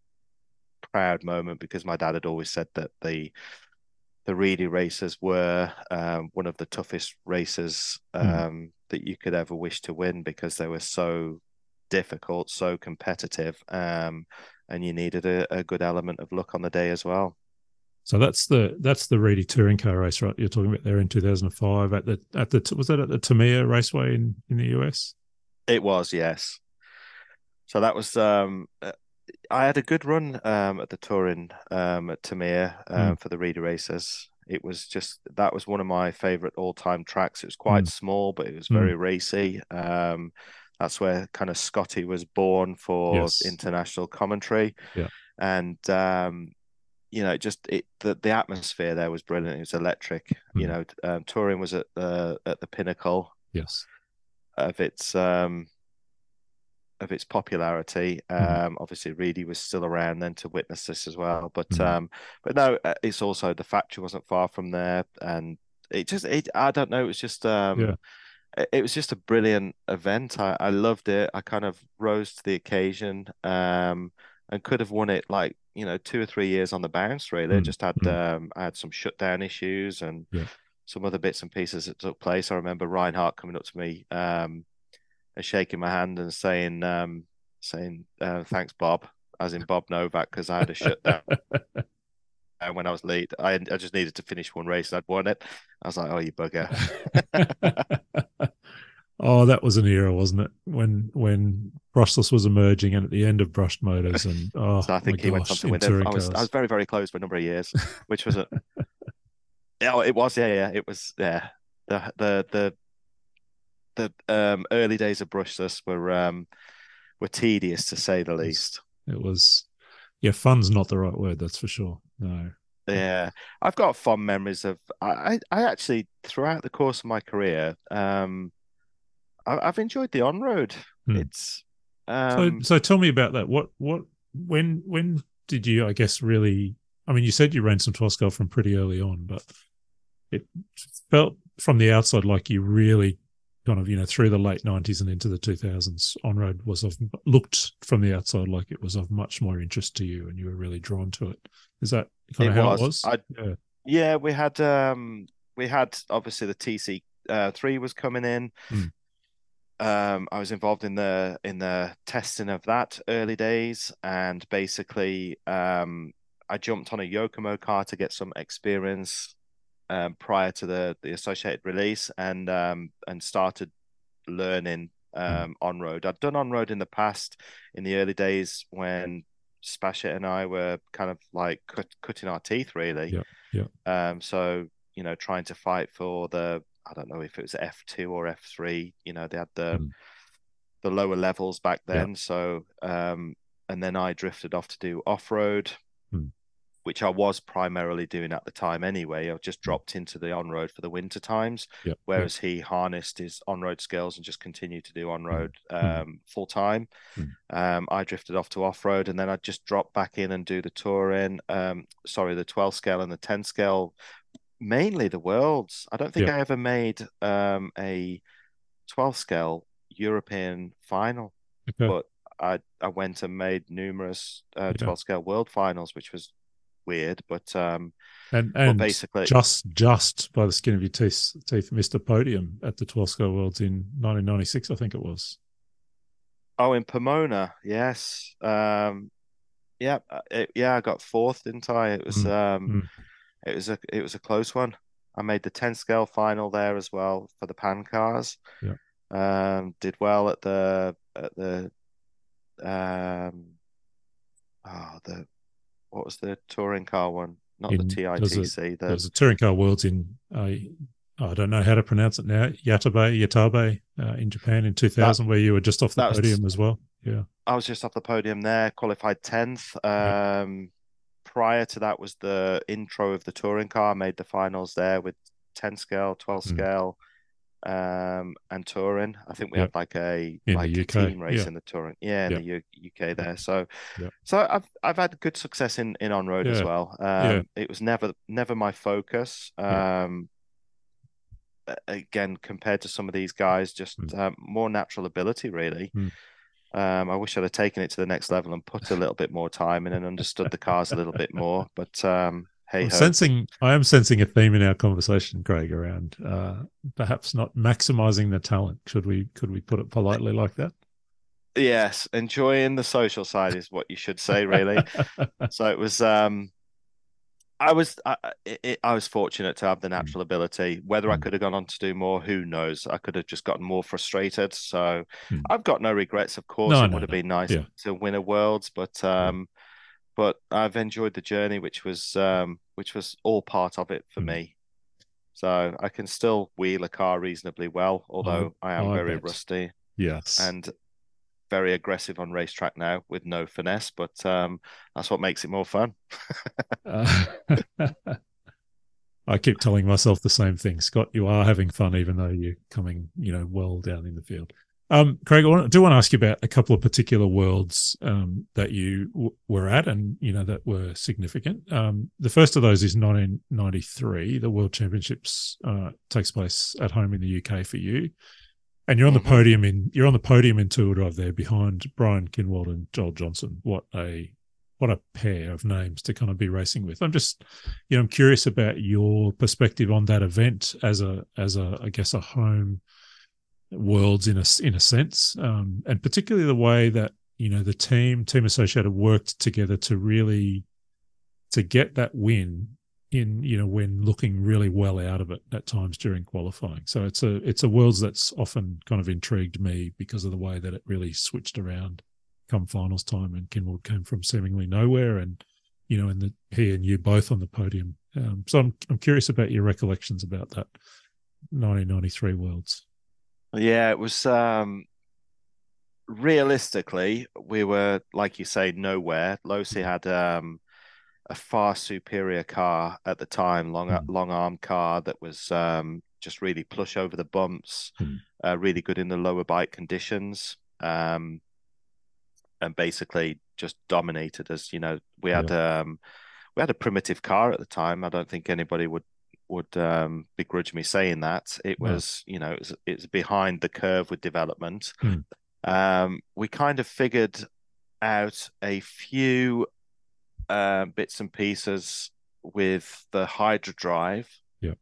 proud moment, because my dad had always said that the the Reedy races were um, one of the toughest races um, Mm. that you could ever wish to win, because they were so difficult, so competitive, um, and you needed a, a good element of luck on the day as well. So that's the that's the Reedy touring car race, right? You're talking about there in two thousand five at the at the was that at the Tamiya Raceway in in the U S? It was, yes. So that was um, uh, I had a good run um, at the touring um, at Tamiya um, Mm. for the Reedy races. It was just that was one of my favorite all-time tracks. It was quite Mm. small, but it was Mm. very racy. Um, that's where kind of Scotty was born for Yes. international commentary. Yeah. And um, you know, just it the, the atmosphere there was brilliant. It was electric. Mm. You know, um, touring was at the at the pinnacle Yes. of its um of its popularity. Mm. Um, obviously, Reedy was still around then to witness this as well. But Mm. um, but no, uh, it's also the factory wasn't far from there, and it just it I don't know. It was just um, Yeah. it, it was just a brilliant event. I I loved it. I kind of rose to the occasion. Um, and could have won it like you know two or three years on the bounce. Really, I Mm. just had Mm. um, I had some shutdown issues and. Yeah. Some other bits and pieces that took place. I remember Reinhardt coming up to me um, and shaking my hand and saying, um, saying uh, thanks, Bob, as in Bob Novak, because I had a shutdown when I was late. I I just needed to finish one race and I'd won it. I was like, oh, you bugger. Oh, that was an era, wasn't it? When when brushless was emerging, and at the end of brushed motors, and oh So I think my he went on gosh, to in win it. touring I was cars. I was very very close for a number of years, which was a yeah, it was yeah yeah it was yeah the the the the um, early days of brushless were um were tedious to say the It was, least. it was yeah, fun's not the right word, that's for sure. No. Yeah, I've got fond memories of I, I actually throughout the course of my career, um, I, I've enjoyed the on-road. Hmm. It's So um, so tell me about that. What what when when did you, I guess, really? I mean, you said you ran some Tosca from pretty early on, but it felt from the outside like you really kind of, you know, through the late nineties and into the two thousands, on-road was of looked from the outside like it was of much more interest to you, and you were really drawn to it. Is that kind it of how was. it was? I Yeah. yeah, we had um, we had obviously the T C uh, three was coming in. Hmm. Um, I was involved in the in the testing of that early days, and basically, um, I jumped on a Yokomo car to get some experience um, prior to the the associated release, and um, and started learning Hmm. um, on road. I'd done on road in the past in the early days when Spashet and I were kind of like cut, cutting our teeth, really. Yeah. Yeah. Um, so you know, trying to fight for the I don't know if it was F two or F three. You know, they had the Hmm. the lower levels back Yeah. then. So um, and then I drifted off to do off-road, Hmm. which I was primarily doing at the time anyway. I just dropped into the on-road for the winter times, Yep. whereas he harnessed his on-road skills and just continued to do on-road Mm. um, full time. Mm. Um, I drifted off to off-road, and then I just dropped back in and do the touring. Um, sorry, the twelve scale and the ten scale, mainly the worlds. I don't think Yep. I ever made um, a twelve scale European final, Okay. but I I went and made numerous uh, Yeah. twelve scale world finals, which was weird, but um, And but and basically, just just by the skin of your teeth, teeth missed a podium at the twelve scale worlds in nineteen ninety-six, I think it was. oh, in Pomona, yes, um, yeah, uh, it, yeah, I got fourth, didn't I? It was Mm. um, Mm. it was a it was a close one. I made the ten scale final there as well for the Pan cars. Yeah. Um, did well at the at the um, oh the what was the touring car one? Not the In there's a T I T C. The there's a touring car worlds in uh, I don't know how to pronounce it now. Yatabe, Yatabe uh, in Japan in that two thousand, where you were just off the that was podium as well. Yeah. I was just off the podium there, qualified tenth. Yep. Um, prior to that was the intro of the touring car. I made the finals there with ten scale, twelve Mm. scale, um, and touring. I think we Yep. had like a In like the a U K. team race Yeah. in the touring. Yeah, in Yep. the U UK there. So Yep. so I've I've had good success in in on road as Yeah. well. Yeah. Um, it was never never my focus. Yep. Um, a- again, compared to some of these guys, just Mm. um, more natural ability, really. Mm. Um, I wish I'd have taken it to the next level and put a little bit more time in and understood the cars a little bit more. But um, hey I'm ho. sensing I am sensing a theme in our conversation, Craig, around uh, perhaps not maximizing the talent. Should we could we put it politely like that? Yes, enjoying the social side is what you should say, really. So it was um I was I, I, I was fortunate to have the Mm. natural ability. Whether I Mm. could have gone on to do more, who knows? I could have just gotten more frustrated. So Mm. I've got no regrets. Of course, No, it no, would have no. been nice Yeah. to win a Worlds, but Yeah. um, but I've enjoyed the journey, which was um, which was all part of it for Mm. me. So I can still wheel a car reasonably well, I although I am I very bet. rusty Yes. and very aggressive on racetrack now with no finesse. But um, that's what makes it more fun. Uh, I keep telling myself the same thing, Scott. You are having fun, even though you're coming, you know, well down in the field. Um, Craig, I want, do want to ask you about a couple of particular worlds um, that you w- were at, and you know that were significant. Um, the first of those is nineteen ninety-three. The World Championships uh, takes place at home in the U K for you, and you're on the Mhm. podium in you're on the podium in two-wheel drive there behind Brian Kinwald and Joel Johnson. What a what a pair of names to kind of be racing with. I'm just, you know, I'm curious about your perspective on that event as a as a I guess a home worlds in a in a sense, um, and particularly the way that you know the team team associated worked together to really to get that win in you know when looking really well out of it at times during qualifying. So it's a it's a worlds that's often kind of intrigued me because of the way that it really switched around come finals time, and Kinwald came from seemingly nowhere, and you know, and the he and you both on the podium. Um, so I'm I'm curious about your recollections about that nineteen ninety-three worlds. Yeah, it was um realistically, we were, like you say, nowhere. Losi had um a far superior car at the time, long Mm. long arm car that was um just really plush over the bumps, Mm. uh, really good in the lower bike conditions, um, and basically just dominated us. You know, we had Yeah. um we had a primitive car at the time. I don't think anybody would would um, begrudge me saying that. It No. was, you know, it was, it was behind the curve with development. Mm. Um, we kind of figured out a few uh, bits and pieces with the Hydra Drive, Yeah.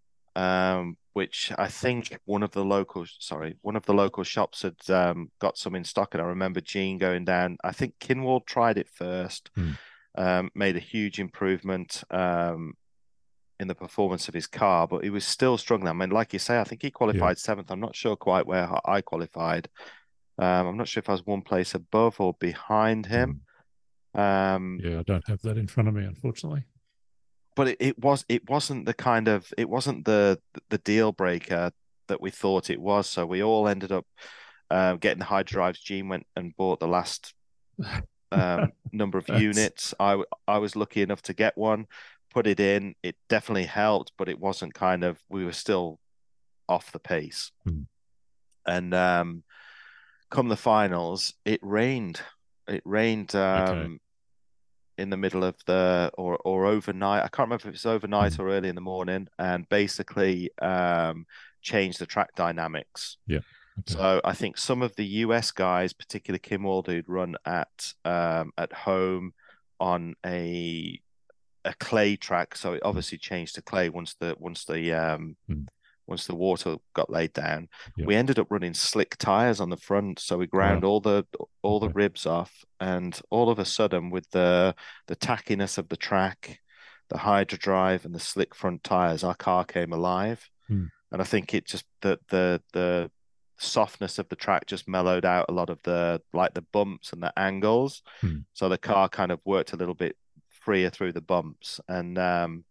um, which I think one of the local, sorry, one of the local shops had um, got some in stock, and I remember Gene going down. I think Kinwald tried it first, Mm. um, made a huge improvement um, in the performance of his car, but he was still struggling. I mean, like you say, I think he qualified Yeah. seventh. I'm not sure quite where I qualified. Um, I'm not sure if I was one place above or behind him. Mm. Um, Yeah, I don't have that in front of me, unfortunately. but it, it was it wasn't the kind of it wasn't the the deal breaker that we thought it was. So we all ended up uh, getting the high drives. Gene went and bought the last um, number of That's- units. I w- I was lucky enough to get one, put it in. It definitely helped, but it wasn't kind of, we were still off the pace. Hmm. And um, come the finals, it rained. It rained um, Okay. in the middle of the or or overnight. I can't remember if it was overnight Hmm. or early in the morning, and basically um, changed the track dynamics. Yeah. Okay. So I think some of the U S guys, particularly Kim Wald, who'd run at um, at home on a a clay track, so it obviously changed to clay once the once the um, Hmm. once the water got laid down. Yeah. We ended up running slick tires on the front, so we ground Wow. all the all the Okay. ribs off, and all of a sudden, with the the tackiness of the track, the hydro drive, and the slick front tires, our car came alive. Hmm. And I think it just the the the softness of the track just mellowed out a lot of the like the bumps and the angles, Hmm. so the car kind of worked a little bit freer through the bumps. And um,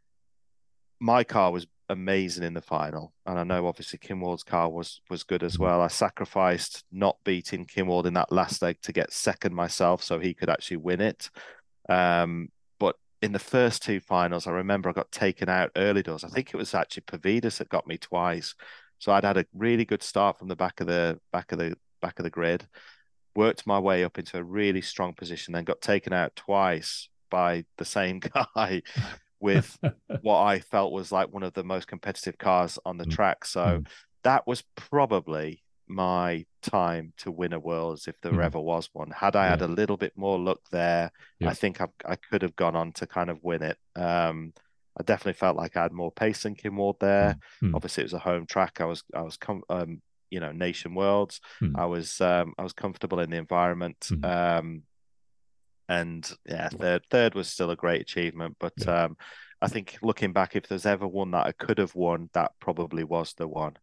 my car was amazing in the final, and I know obviously Kim Wald's car was was good as Hmm. well. I sacrificed not beating Kim Wald in that last leg to get second myself, so he could actually win it. Um, but in the first two finals, I remember I got taken out early doors. I think it was actually Pavidis that got me twice. So I'd had a really good start from the back of the back of the back of the grid, worked my way up into a really strong position, then got taken out twice by the same guy with what I felt was like one of the most competitive cars on the Hmm. track. So Hmm. that was probably my time to win a Worlds if there Hmm. ever was one. Had I had Yeah. a little bit more luck there, Yeah. I think I, I could have gone on to kind of win it. Um, I definitely felt like I had more pace than Kim Ward there. Hmm. Hmm. Obviously, it was a home track. I was I was com um, you know, Nation Worlds. Hmm. I was um, I was comfortable in the environment. Hmm. Um, and yeah, third third was still a great achievement. But Yeah. um, I think looking back, if there's ever one that I could have won, that probably was the one.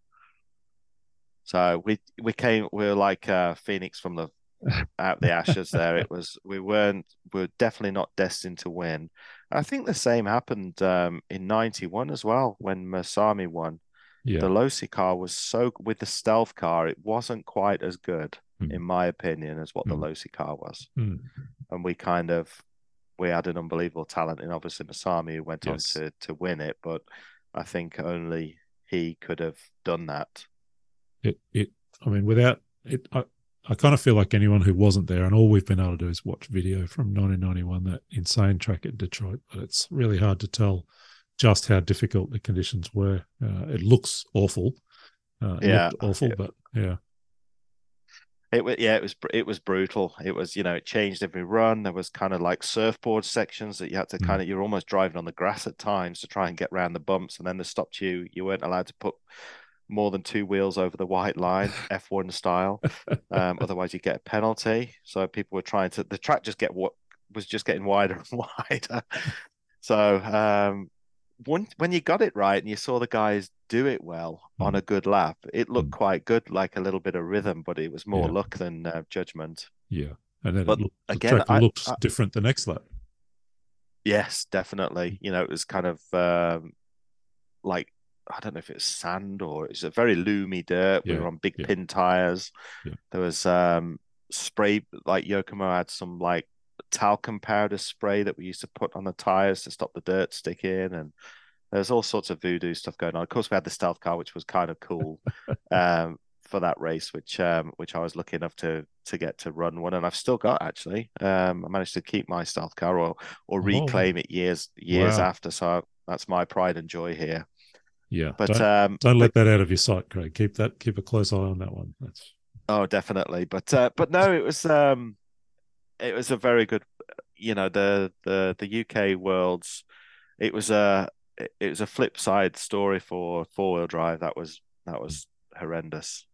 So we we came we were like uh, Phoenix from the out the ashes there. It was we weren't we were definitely not destined to win. I think the same happened um, in ninety-one as well when Masami won. The Yeah. Losi car was so with the stealth car, it wasn't quite as good, Hmm. in my opinion, as what the Hmm. Losi car was. Hmm. And we kind of we had an unbelievable talent in obviously Masami who went on Yes. to to win it, but I think only he could have done that. It. It. I mean, without it, I. I kind of feel like anyone who wasn't there, and all we've been able to do is watch video from nineteen ninety-one, that insane track at Detroit. But it's really hard to tell just how difficult the conditions were. Uh, it looks awful. Uh, it Yeah, looked awful, it, but yeah. it was yeah, it was it was brutal. It was, you know, it changed every run. There was kind of like surfboard sections that you had to Mm. kind of you're almost driving on the grass at times to try and get around the bumps, and then they stopped you. You weren't allowed to put more than two wheels over the white line, F one style. Um, otherwise, you get a penalty. So people were trying to. The track just get what was just getting wider and wider. So um, when when you got it right and you saw the guys do it well on Mm. a good lap, it looked Mm. quite good, like a little bit of rhythm, but it was more Yeah. luck than uh, judgment. Yeah. And then it But looked, the again, track I, looked I different the next lap. yes, definitely. You know, it was kind of um, like I don't know if it's sand or it's a very loomy dirt. We Yeah. were on big Yeah. pin tires. Yeah. There was um spray, like Yokomo had some like talcum powder spray that we used to put on the tires to stop the dirt sticking, and there's all sorts of voodoo stuff going on. Of course, we had the stealth car, which was kind of cool um for that race, which um which I was lucky enough to to get to run one, and I've still got actually. Um, I managed to keep my stealth car or or Oh, reclaim it years years wow. after. So that's my pride and joy here. Yeah. But Don't um, don't but let that out of your sight, Craig. Keep that keep a close eye on that one. That's oh, definitely. But uh, but no, it was um, it was a very good. You know, the the the U K Worlds. It was a it it was a flip side story for four wheel drive. That was that was horrendous.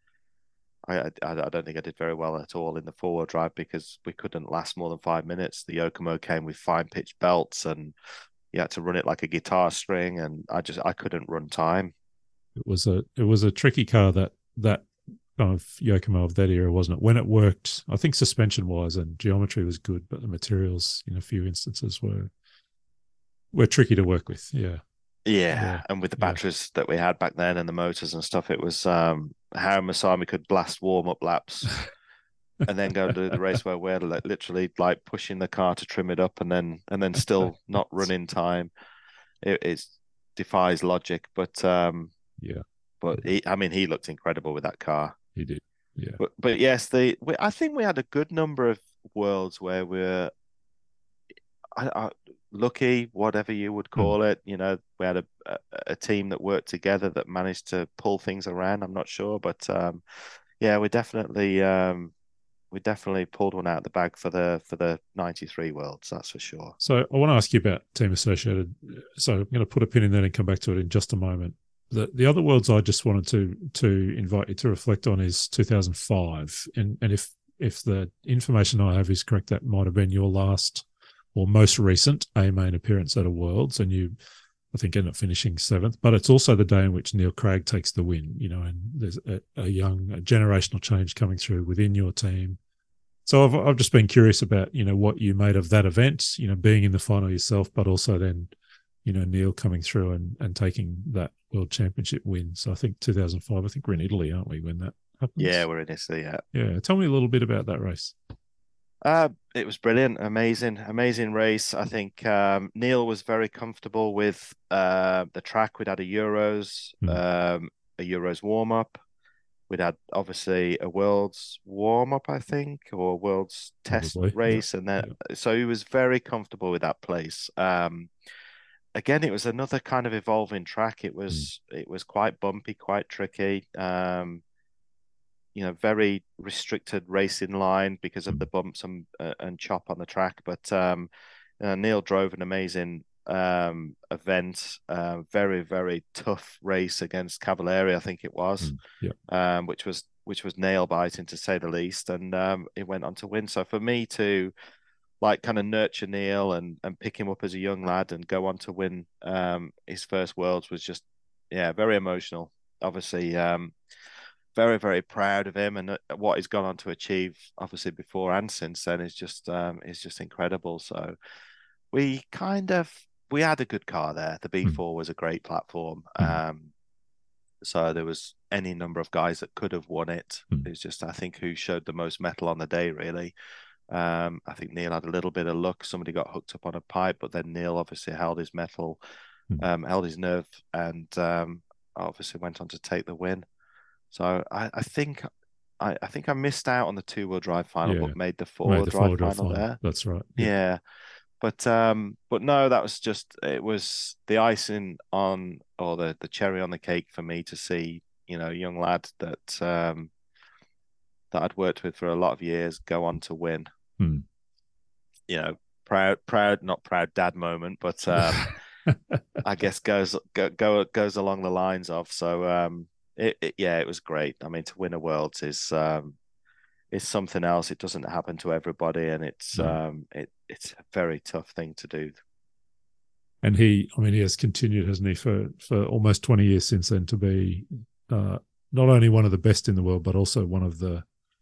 I, I I don't think I did very well at all in the four wheel drive because we couldn't last more than five minutes. The Yokomo came with fine pitch belts and you had to run it like a guitar string, and I just I couldn't run time. it was a it was a tricky car, that that kind of Yokomo of that era, wasn't it? When it worked, I think suspension wise and geometry was good, but the materials in a few instances were were tricky to work with. Yeah. Yeah, Yeah. and with the Yeah. batteries that we had back then and the motors and stuff, it was um how Masami could blast warm up laps and then go to the race where we're literally like pushing the car to trim it up, and then and then still not run in time. It it's defies logic, but um, yeah, but he, I mean, he looked incredible with that car. he did. Yeah, But but yes, the we, I think we had a good number of worlds where we're I, I, lucky, whatever you would call it. You know, we had a, a a team that worked together that managed to pull things around. I'm not sure, but um, yeah, we definitely um, we definitely pulled one out of the bag for the for the ninety-three worlds. That's for sure. So I want to ask you about Team Associated. So I'm going to put a pin in that and come back to it in just a moment. The the other worlds I just wanted to to invite you to reflect on is two thousand five, and and if if the information I have is correct, that might have been your last or most recent A main appearance at a Worlds, and you, I think, end up finishing seventh. But it's also the day in which Neil Craig takes the win, you know, and there's a, a young a generational change coming through within your team. So I've I've just been curious about, you know, what you made of that event, you know, being in the final yourself, but also then, you know, Neil coming through and, and taking that World Championship win. So I think two thousand five, I think we're in Italy, aren't we, when that happens? Yeah, we're in Italy, yeah. Yeah. Tell me a little bit about that race. Uh, it was brilliant, amazing, amazing race. I think um, Neil was very comfortable with uh, the track. We'd had a Euros, Mm. um, a Euros warm up. We'd had obviously a Worlds warm up, I think, or a Worlds test Probably, yeah. race, and then Yeah. so he was very comfortable with that place. Um, again, it was another kind of evolving track. It was it was quite bumpy, quite tricky. Um, you know, very restricted racing line because of the bumps and uh, and chop on the track. But um, uh, Neil drove an amazing um, event, uh, very very tough race against Cavalieri, I think it was, Mm. Yeah. um, which was which was nail biting to say the least, and um, it went on to win. So for me to like kind of nurture Neil and and pick him up as a young lad and go on to win um, his first Worlds was just yeah very emotional. Obviously. Um, very, very proud of him and what he's gone on to achieve, obviously before and since then, is just um, is just incredible. So we kind of we had a good car there. The B four mm. was a great platform. Mm. Um, so there was any number of guys that could have won it. Mm. It's just I think who showed the most mettle on the day, really. Um, I think Neil had a little bit of luck. Somebody got hooked up on a pipe, but then Neil obviously held his mettle, Mm. um, held his nerve, and um, obviously went on to take the win. So I, I think I, I think I missed out on the two-wheel drive final, Yeah. but made the four-wheel drive, drive final there. That's right. Yeah. yeah. But um, but no, that was just it was the icing on or the the cherry on the cake for me to see, you know, a young lad that um that I'd worked with for a lot of years go on to win. Hmm. You know, proud, proud, not proud dad moment, but um, I guess goes go, go goes along the lines of so. Um, It, it, yeah, it was great. I mean, to win a Worlds is um, is something else. It doesn't happen to everybody, and it's no. um, it it's a very tough thing to do. And he, I mean, he has continued, hasn't he, for for almost twenty years since then to be uh, not only one of the best in the world, but also one of the,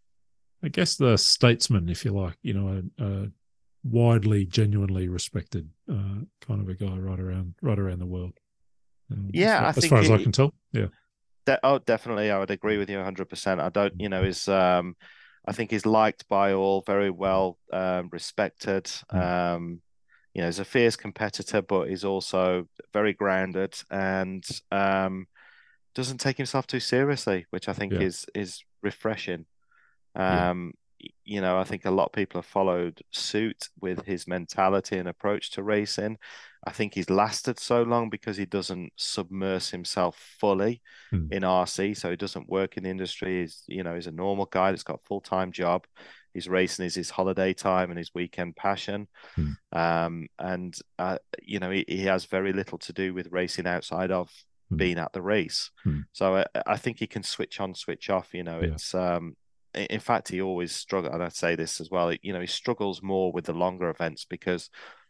I guess, the statesmen, if you like. You know, a, a widely, genuinely respected uh, kind of a guy right around right around the world. Um, yeah, as far, I as, think far as it, I can tell. Yeah. De- oh, definitely. I would agree with you one hundred percent. I don't, you know, is um, I think he's liked by all, very well um, respected. Mm. Um, you know, he's a fierce competitor, but he's also very grounded and um, doesn't take himself too seriously, which I think Yeah. is is refreshing. Yeah. Um, you know, I think a lot of people have followed suit with his mentality and approach to racing. I think he's lasted so long because he doesn't submerge himself fully Hmm. in R C. So he doesn't work in the industry. He's, you know, he's a normal guy that's got a full-time job. His racing is his holiday time and his weekend passion. Hmm. Um, and, uh, you know, he, he has very little to do with racing outside of Hmm. being at the race. Hmm. So I, I think he can switch on, switch off. You know, Yeah. it's, um, in fact, he always struggles, and I'd say this as well, you know, he struggles more with the longer events because,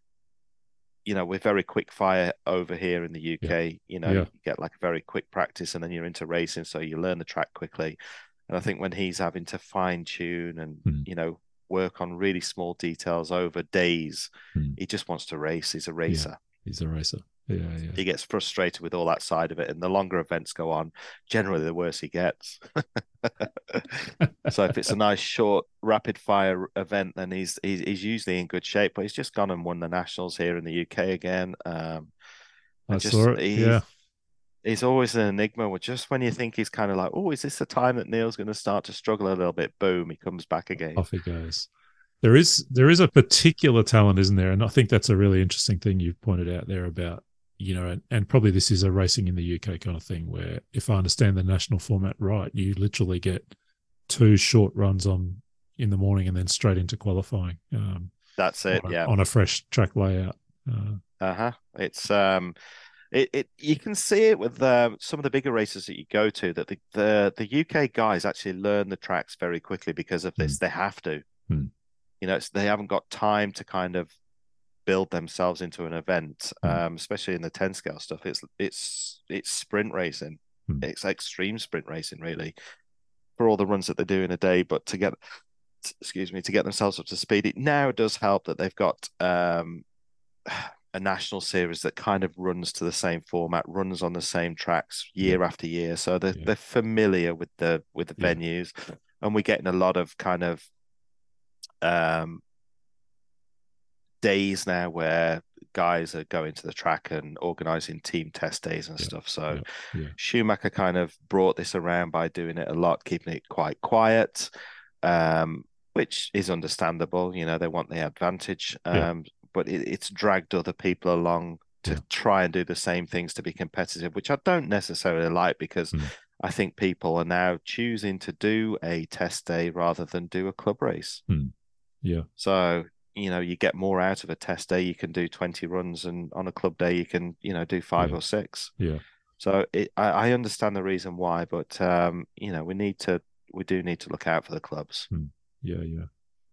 you know, we're very quick fire over here in the U K. Yeah. You know, yeah. you get like a very quick practice and then you're into racing, so you learn the track quickly. And I think when he's having to fine tune and, mm. you know, work on really small details over days, mm. he just wants to race. He's a racer. He's a racer. Yeah, yeah. He gets frustrated with all that side of it, and the longer events go on, generally the worse he gets. So if it's a nice short rapid fire event, then he's, he's he's usually in good shape. But he's just gone and won the nationals here in the U K again. Um, I and just saw it. he's Yeah. he's always an enigma. With just when you think he's kind of like, oh, is this the time that Neil's going to start to struggle a little bit? Boom, he comes back again. Off he goes. There is there is a particular talent, isn't there? And I think that's a really interesting thing you've pointed out there about, you know, and, and probably this is a racing in the U K kind of thing where, if I understand the national format right, you literally get two short runs on in the morning and then straight into qualifying. Um, That's it. on a, Yeah. on a fresh track layout. Uh huh. It's um, it, it you can see it with um, some of the bigger races that you go to, that the, the the U K guys actually learn the tracks very quickly because of this. Mm. They have to. Mm. You know, it's, they haven't got time to kind of build themselves into an event, Mm. um, especially in the ten scale stuff. It's it's it's sprint racing. Mm. It's extreme sprint racing, really, for all the runs that they do in a day. But to get, excuse me, to get themselves up to speed, it now does help that they've got um, a national series that kind of runs to the same format, runs on the same tracks year Yeah. after year. So they're Yeah. they're familiar with the with the Yeah. venues, and we're getting a lot of kind of um days now where guys are going to the track and organizing team test days and Yeah. stuff. So Yeah. Yeah. Schumacher kind of brought this around by doing it a lot, keeping it quite quiet, um, which is understandable. You know, they want the advantage, Yeah. um, but it, it's dragged other people along to Yeah. try and do the same things to be competitive, which I don't necessarily like, because Mm. I think people are now choosing to do a test day rather than do a club race. Mm. Yeah. So, you know, you get more out of a test day. You can do twenty runs, and on a club day, you can, you know, do five Yeah. or six. Yeah. So it, I, I understand the reason why, but um, you know, we need to, we do need to look out for the clubs. Mm. Yeah. Yeah.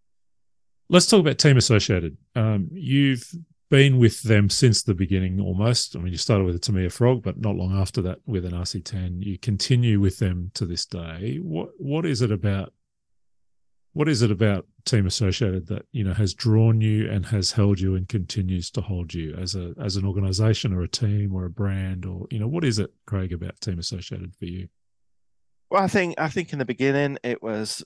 Let's talk about Team Associated. Um, you've been with them since the beginning almost. I mean, you started with a Tamiya Frog, but not long after that with an R C ten. You continue with them to this day. What What is it about? What is it about Team Associated that, you know, has drawn you and has held you and continues to hold you as a as an organisation or a team or a brand, or, you know, what is it, Craig, about Team Associated for you? Well, I think I think in the beginning it was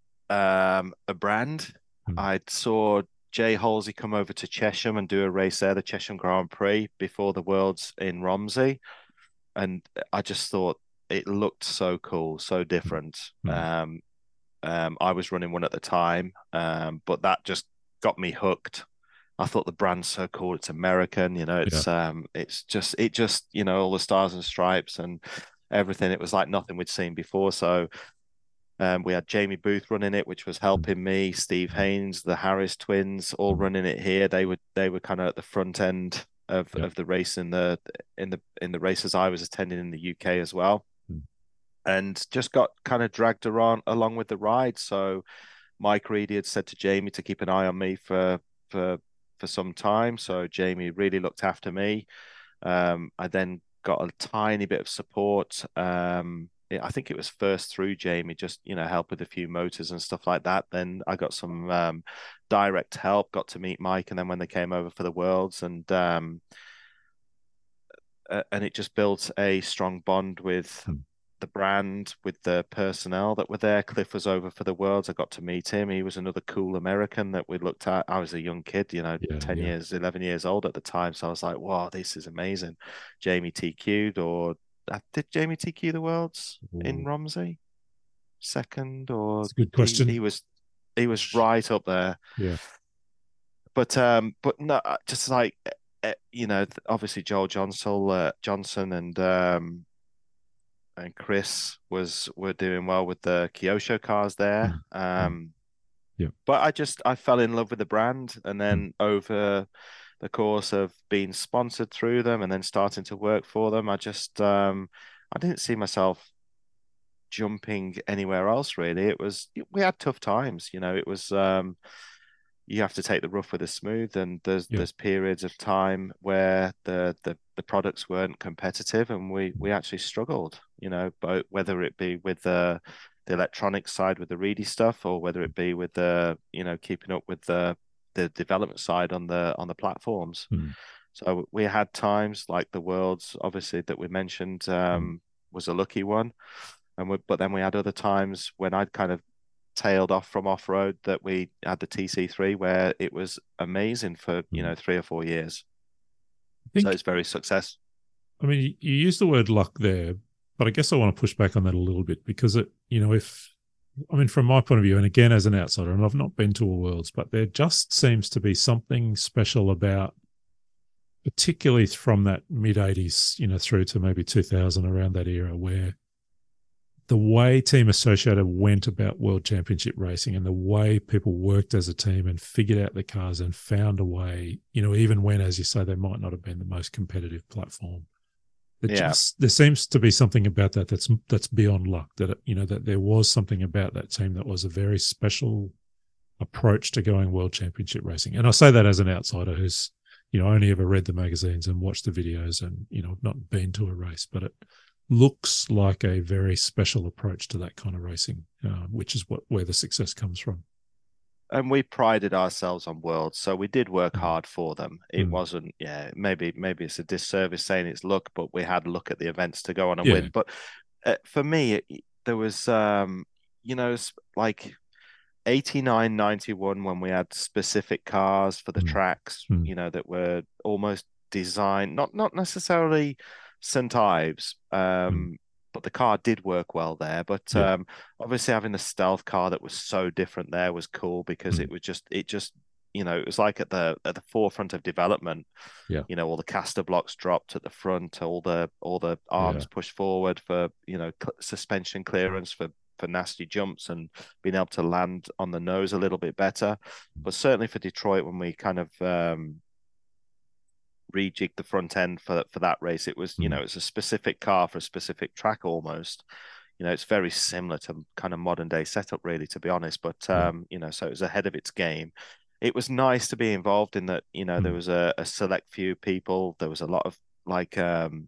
um, a brand. Hmm. I saw Jay Halsey come over to Chesham and do a race there, the Chesham Grand Prix, before the Worlds in Romsey, and I just thought it looked so cool, so different. Hmm. Um, um, I was running one at the time, um, but that just got me hooked. I thought the brand's so cool. It's American, you know. It's Yeah. um, it's just it just you know all the stars and stripes and everything. It was like nothing we'd seen before. So um, we had Jamie Booth running it, which was helping me. Steve Haynes, the Harris twins, all running it here. They were they were kind of at the front end of, Yeah. of the race in the in the in the races I was attending in the U K as well, Hmm. and just got kind of dragged around along with the ride. So Mike Reedy had said to Jamie to keep an eye on me for for for some time. So Jamie really looked after me. Um, I then got a tiny bit of support. Um, I think it was first through Jamie, just, you know, help with a few motors and stuff like that. Then I got some um, direct help, got to meet Mike, and then when they came over for the Worlds, and um, uh, and it just built a strong bond with Hmm. the brand, with the personnel that were there. Cliff was over for the Worlds. I got to meet him. He was another cool American that we looked at. I was a young kid, you know, Yeah. ten Yeah. years, eleven years old at the time. So I was like, wow, this is amazing. Jamie T Q'd, or uh, did Jamie T Q the Worlds in Ooh, Romsey? Second, or that's a good he, question. he was he was right up there. Yeah. But um, but no, just like uh, you know, obviously Joel Johnson, uh, Johnson, and um, and Chris was were doing well with the Kyosho cars there. Hmm. Hmm. Um, Yeah. but I just I fell in love with the brand, and Hmm. then over the course of being sponsored through them and then starting to work for them, I just um, I didn't see myself jumping anywhere else really. It was we had tough times, you know. It was um, you have to take the rough with the smooth, and there's Yeah. there's periods of time where the the, the products weren't competitive, and we we actually struggled, you know, but whether it be with the the electronic side with the Reedy stuff, or whether it be with the, you know, keeping up with the the development side on the on the platforms. Hmm. So we had times like the Worlds, obviously, that we mentioned um, was a lucky one, and we, but then we had other times when I'd kind of tailed off from off road that we had the T C three where it was amazing for you know three or four years. I think, So it's very success. I mean, you, you use the word luck there, but I guess I want to push back on that a little bit because it, you know, if I mean, from my point of view, and again as an outsider, and I've not been to a Worlds, but there just seems to be something special about, particularly from that mid eighties, you know, through to maybe two thousand, around that era, where the way Team Associated went about World Championship racing and the way people worked as a team and figured out the cars and found a way, you know, even when, as you say, they might not have been the most competitive platform. There Yeah. just there seems to be something about that that's that's beyond luck. That you know that there was something about that team that was a very special approach to going World Championship racing. And I say that as an outsider who's you know only ever read the magazines and watched the videos and you know not been to a race, but it looks like a very special approach to that kind of racing, uh, which is what where the success comes from. And we prided ourselves on Worlds, so we did work Mm. hard for them. It Mm. wasn't, yeah, maybe maybe it's a disservice saying it's luck, but we had luck at the events to go on and Yeah. win. But uh, for me, it, there was, um, you know, s- like eighty-nine, ninety-one when we had specific cars for the Mm. tracks, Mm. you know, that were almost designed, not not necessarily Saint Ives, um, but the car did work well there. But Yeah. um, obviously having the stealth car that was so different there was cool because Mm. it was just it just you know it was like at the at the forefront of development. Yeah. You know, all the caster blocks dropped at the front, all the all the arms Yeah. pushed forward for you know cl- suspension clearance for for nasty jumps and being able to land on the nose a little bit better. But certainly for Detroit, when we kind of um, rejigged the front end for for that race, it was you Mm. know it's a specific car for a specific track almost. You know, it's very similar to kind of modern day setup, really, to be honest. But Yeah. um, you know, so it was ahead of its game. It was nice to be involved in that. You know, there Mm. was a, a select few people. There was a lot of like um,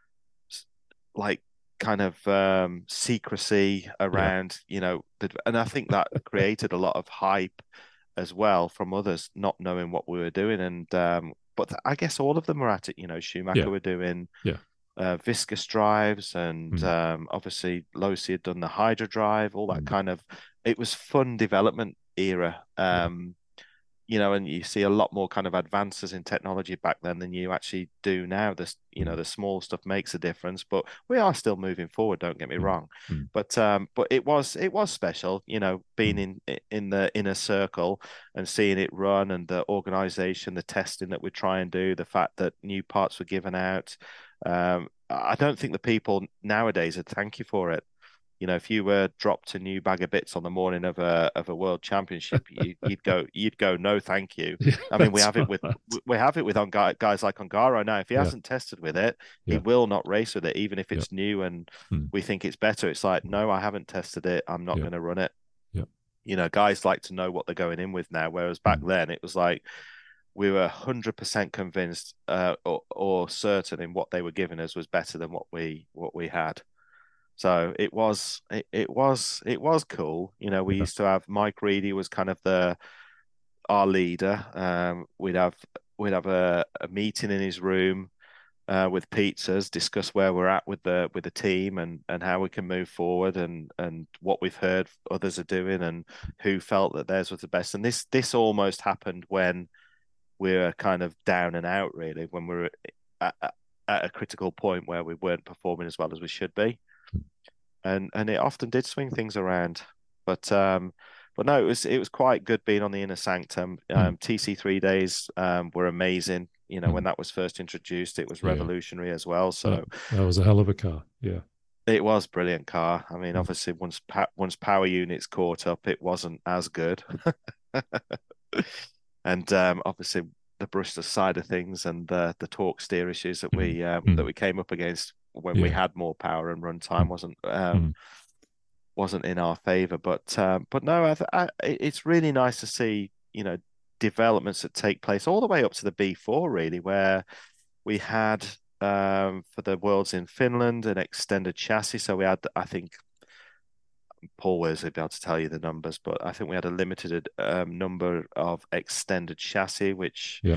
s- like kind of um, secrecy Yeah. around. You know, the, and I think that created a lot of hype as well from others not knowing what we were doing. And um, but I guess all of them were at it. You know, Schumacher Yeah. were doing Yeah. uh, viscous drives, and Mm. um, obviously Losi had done the Hydra drive, all that Mm. kind of. It was fun development era, Yeah. um, you know, and you see a lot more kind of advances in technology back then than you actually do now. This, you know, Mm. the small stuff makes a difference, but we are still moving forward. Don't get me Mm. wrong, Mm. but um, but it was it was special, you know, being Mm. in in the inner circle and seeing it run and the organization, the testing that we try and do, the fact that new parts were given out. Um, I don't think the people nowadays would thank you for it. You know, if you were dropped a new bag of bits on the morning of a of a world championship, you, you'd go you'd go no, thank you. Yeah, I mean, we that's have it with right. we have it with on guys like Ongaro now. If he Yeah. hasn't tested with it, he Yeah. will not race with it, even if Yeah. it's new and Mm. we think it's better. It's like, no, I haven't tested it. I'm not Yeah. going to run it. Yeah. You know, guys like to know what they're going in with now, whereas back Mm. then it was like we were one hundred percent convinced uh, or, or certain in what they were giving us was better than what we what we had. So it was it, it was it was cool. You know, we Yeah. used to have Mike Reedy was kind of the our leader. Um, we'd have we'd have a, a meeting in his room uh, with pizzas, discuss where we're at with the with the team and and how we can move forward and and what we've heard others are doing and who felt that theirs was the best. And this this almost happened when we were kind of down and out, really, when we were at, at at a critical point where we weren't performing as well as we should be. And and it often did swing things around. But um but no, it was it was quite good being on the inner sanctum. Mm. Um, T C three days um, were amazing. You know, when Mm. that was first introduced, it was Yeah. revolutionary as well. That, So that was a hell of a car. Yeah. it was brilliant car. I mean, Mm. obviously, once pa once power units caught up, it wasn't as good. And um, obviously, the brushless side of things and the the torque steer issues that Mm. we um, that Mm. we came up against when we Yeah. had more power and run time Mm. wasn't um, Mm. wasn't in our favor. But um, but no, I, th I, it's really nice to see you know developments that take place all the way up to the B four, really, where we had um, for the Worlds in Finland an extended chassis. So we had, I think, Paul Wers would be able to tell you the numbers, but I think we had a limited um, number of extended chassis, which Yeah.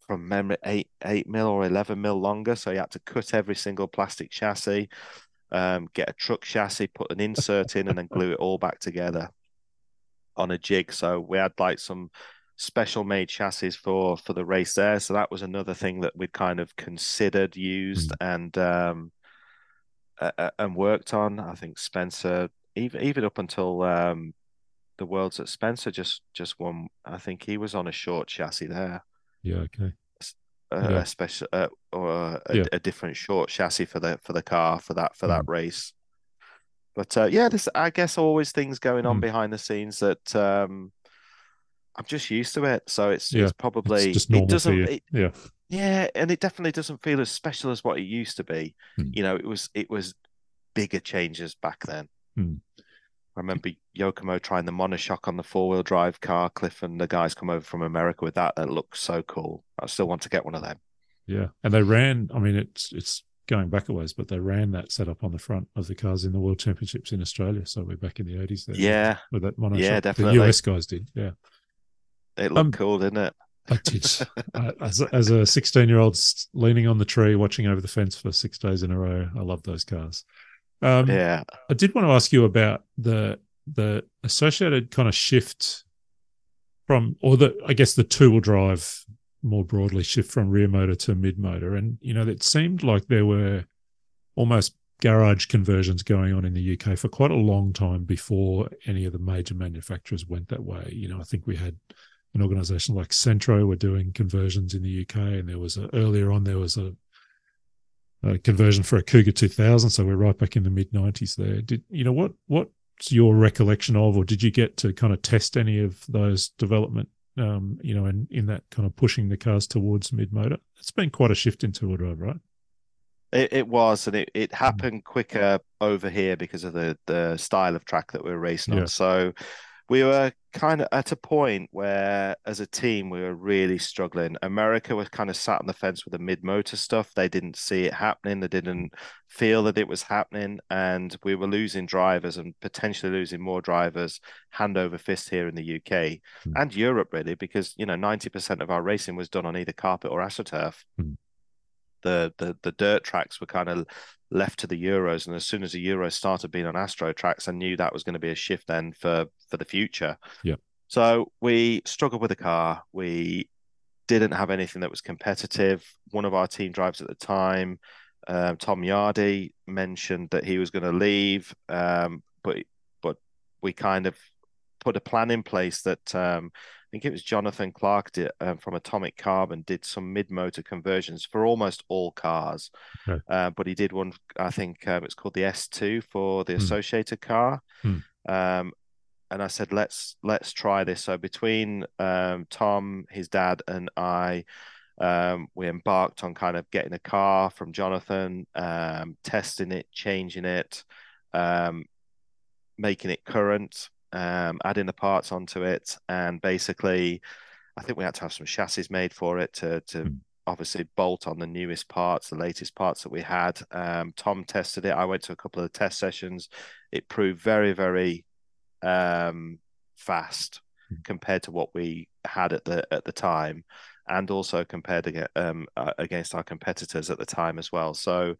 from memory, eight eight mil or eleven mil longer. So he had to cut every single plastic chassis, um, get a truck chassis, put an insert in, and then glue it all back together on a jig. So we had like some special made chassis for for the race there. So that was another thing that we'd kind of considered, used, Mm. and um, uh, and worked on. I think Spencer, even even up until um, the Worlds at Spencer just just won. I think he was on a short chassis there, Yeah. Okay. uh, Yeah. a special uh, or a, Yeah. a different short chassis for the for the car for that for that Mm. race. But uh, yeah, there's I guess always things going on Mm. behind the scenes that um, I'm just used to it. So it's Yeah. it's It's probably just it normal for doesn't you. it, Yeah. yeah, and it definitely doesn't feel as special as what it used to be. Mm. You know, it was it was bigger changes back then. Mm. I remember Yokomo trying the monoshock on the four-wheel drive car. Cliff and the guys come over from America with that. That looks so cool. I still want to get one of them. Yeah. And they ran, I mean, it's it's going back a ways, but they ran that setup on the front of the cars in the World Championships in Australia. So we're back in the eighties there with, Yeah, with that yeah, monoshock. The definitely. U S guys did. Yeah. It looked Um, cool, didn't it? I did. I, as, a- as a sixteen year old leaning on the tree, watching over the fence for six days in a row, I love those cars. Um, Yeah. I did want to ask you about the the associated kind of shift from, or the I guess the two wheel drive more broadly shift from rear motor to mid motor, and you know it seemed like there were almost garage conversions going on in the U K for quite a long time before any of the major manufacturers went that way. You know, I think we had an organization like Centro were doing conversions in the U K, and there was a, earlier on there was a, a conversion for a Cougar two thousand. So we're right back in the mid nineties there. Did you know what what's your recollection of, or did you get to kind of test any of those development? Um, you know, in, in that kind of pushing the cars towards mid motor, it's been quite a shift in two wheel drive, right? It, it was, and it, it Mm. happened quicker over here because of the the style of track that we were racing Yeah. on. So we were kind of at a point where, as a team, we were really struggling. America was kind of sat on the fence with the mid-motor stuff. They didn't see it happening. They didn't feel that it was happening, and we were losing drivers and potentially losing more drivers hand over fist here in the U K Mm. and Europe, really, because you know ninety percent of our racing was done on either carpet or AstroTurf. Mm. The, the the dirt tracks were kind of left to the Euros, and as soon as the Euros started being on Astro tracks, I knew that was going to be a shift then for for the future. Yeah. So we struggled with the car. We didn't have anything that was competitive. One of our team drivers at the time, um, Tom Yardy, mentioned that he was going to leave, um, but but we kind of put a plan in place that um, I think it was Jonathan Clark did, um, from Atomic Carbon did some mid-motor conversions for almost all cars. Okay. Uh, but he did one, I think um, it's called the S two for the Mm. associated car. Mm. Um, and I said, let's let's try this. So between um, Tom, his dad, and I, um, we embarked on kind of getting a car from Jonathan, um, testing it, changing it, um, making it current, um, adding the parts onto it, and basically, I think we had to have some chassis made for it to to Mm. obviously bolt on the newest parts, the latest parts that we had. Um, Tom tested it. I went to a couple of test sessions. It proved very, very um, fast Mm. compared to what we had at the at the time, and also compared to, um, uh, against our competitors at the time as well. So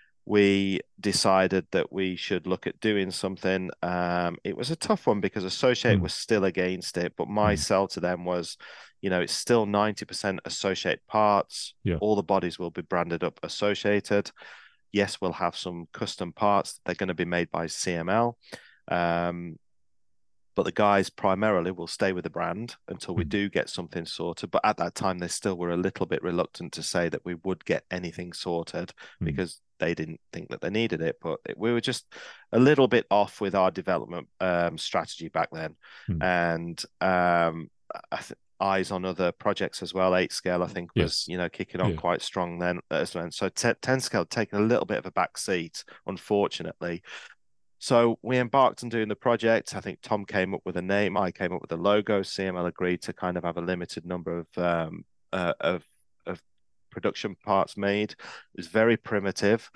we decided that we should look at doing something. Um, it was a tough one because Associate Mm. was still against it, but my Mm. sell to them was, you know, it's still ninety percent Associate parts. Yeah. All the bodies will be branded up Associated. Yes, we'll have some custom parts. They're going to be made by C M L. Um, but the guys primarily will stay with the brand until we Mm. do get something sorted. But at that time, they still were a little bit reluctant to say that we would get anything sorted Mm. because they didn't think that they needed it. But we were just a little bit off with our development um, strategy back then. Mm. And um, I th- eyes on other projects as well. Eight scale, I think, was Yes. you know kicking on Yeah. quite strong then as well. So t- ten scale taking a little bit of a back seat, unfortunately. So we embarked on doing the project. I think Tom came up with a name. I came up with a logo. C M L agreed to kind of have a limited number of um, uh, of of production parts made. It was very primitive.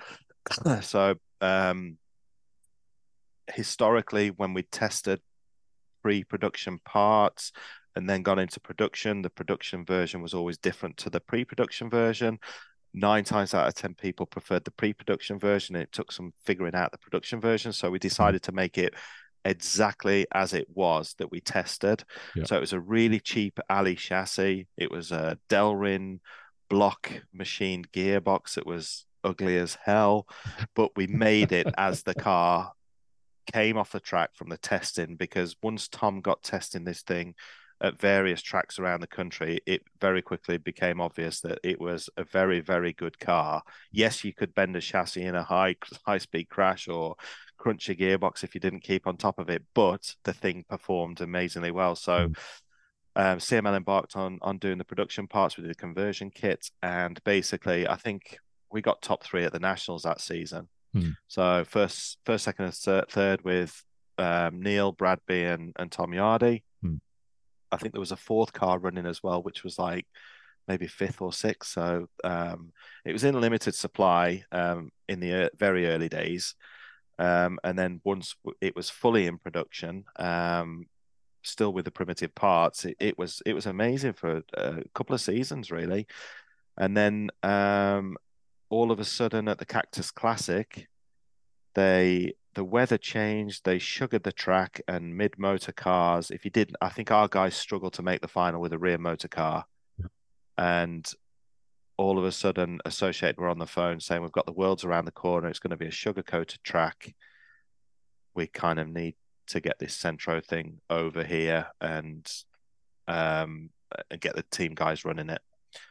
So um, historically, when we tested pre-production parts, and then gone into production. The production version was always different to the pre-production version. Nine times out of ten people preferred the pre-production version. It took some figuring out the production version. So we decided to make it exactly as it was that we tested. Yeah. So it was a really cheap alley chassis. It was a Delrin block machined gearbox. It was ugly as hell, but we made it as the car came off the track from the testing, because once Tom got testing this thing at various tracks around the country, it very quickly became obvious that it was a very, very good car. Yes, you could bend a chassis in a high high speed crash or crunch a gearbox if you didn't keep on top of it, but the thing performed amazingly well. So Mm. um, C M L embarked on on doing the production parts. We did a conversion kit, and basically, I think we got top three at the Nationals that season. Mm. So first, first, second, and third with um, Neil, Bradby, and and Tom Yardy. Mm. I think there was a fourth car running as well, which was like maybe fifth or sixth. So um, it was in limited supply um, in the very early days. Um, and then once it was fully in production, um, still with the primitive parts, it, it was it was amazing for a couple of seasons, really. And then um, all of a sudden at the Cactus Classic, they the weather changed, they sugared the track, and mid-motor cars, if you didn't, I think our guys struggled to make the final with a rear motor car. Yeah. And all of a sudden, Associated were on the phone saying, we've got the Worlds around the corner, it's going to be a sugar-coated track. We kind of need to get this Centro thing over here and um, get the team guys running it.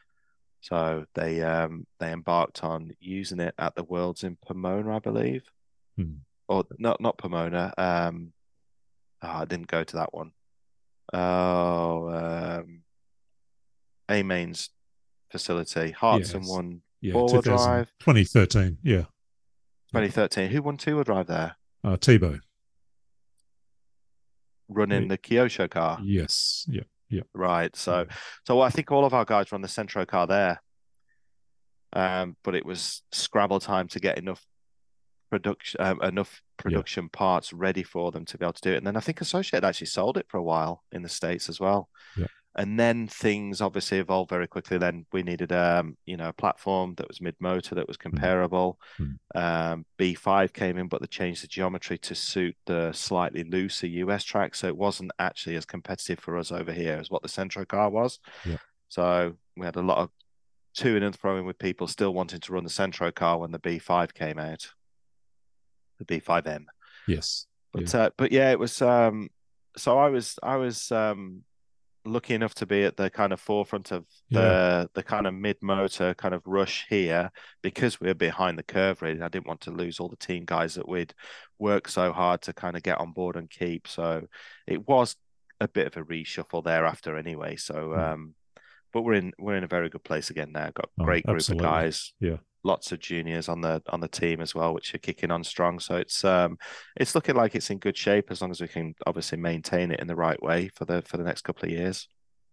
So they um, they embarked on using it at the Worlds in Pomona, I believe. Hmm. Or not not Pomona. Um, oh, I didn't go to that one. Oh, um, A-Main's facility. Hearts and Yes. one Yeah, four-wheel drive. twenty thirteen. Yeah. twenty thirteen. Who won two-wheel drive there? Uh, Tebow. Running Yeah. the Kyosho car. Yes. Yeah. Yeah. Right. So, Yeah. so I think all of our guys run the Centro car there. Um, but it was scrabble time to get enough production, um, enough production yeah. parts ready for them to be able to do it. And then I think Associated actually sold it for a while in the States as well. Yeah. And then things obviously evolved very quickly. Then we needed, um, you know, a platform that was mid-motor, that was comparable. Mm. Um, B five came in, but they changed the geometry to suit the slightly looser U S track. So it wasn't actually as competitive for us over here as what the Centro car was. Yeah. So we had a lot of to and throwing with people still wanting to run the Centro car when the B five came out. The B five M. Yes. But yeah. Uh, but yeah, it was um so I was I was um lucky enough to be at the kind of forefront of the yeah. the kind of mid-motor kind of rush here, because we were behind the curve really. I didn't want to lose all the team guys that we'd worked so hard to kind of get on board and keep. So it was a bit of a reshuffle thereafter anyway. So mm. um but we're in we're in a very good place again now. Got a great oh, group of guys. Yeah. Lots of juniors on the on the team as well, which are kicking on strong. So it's um it's looking like it's in good shape, as long as we can obviously maintain it in the right way for the for the next couple of years.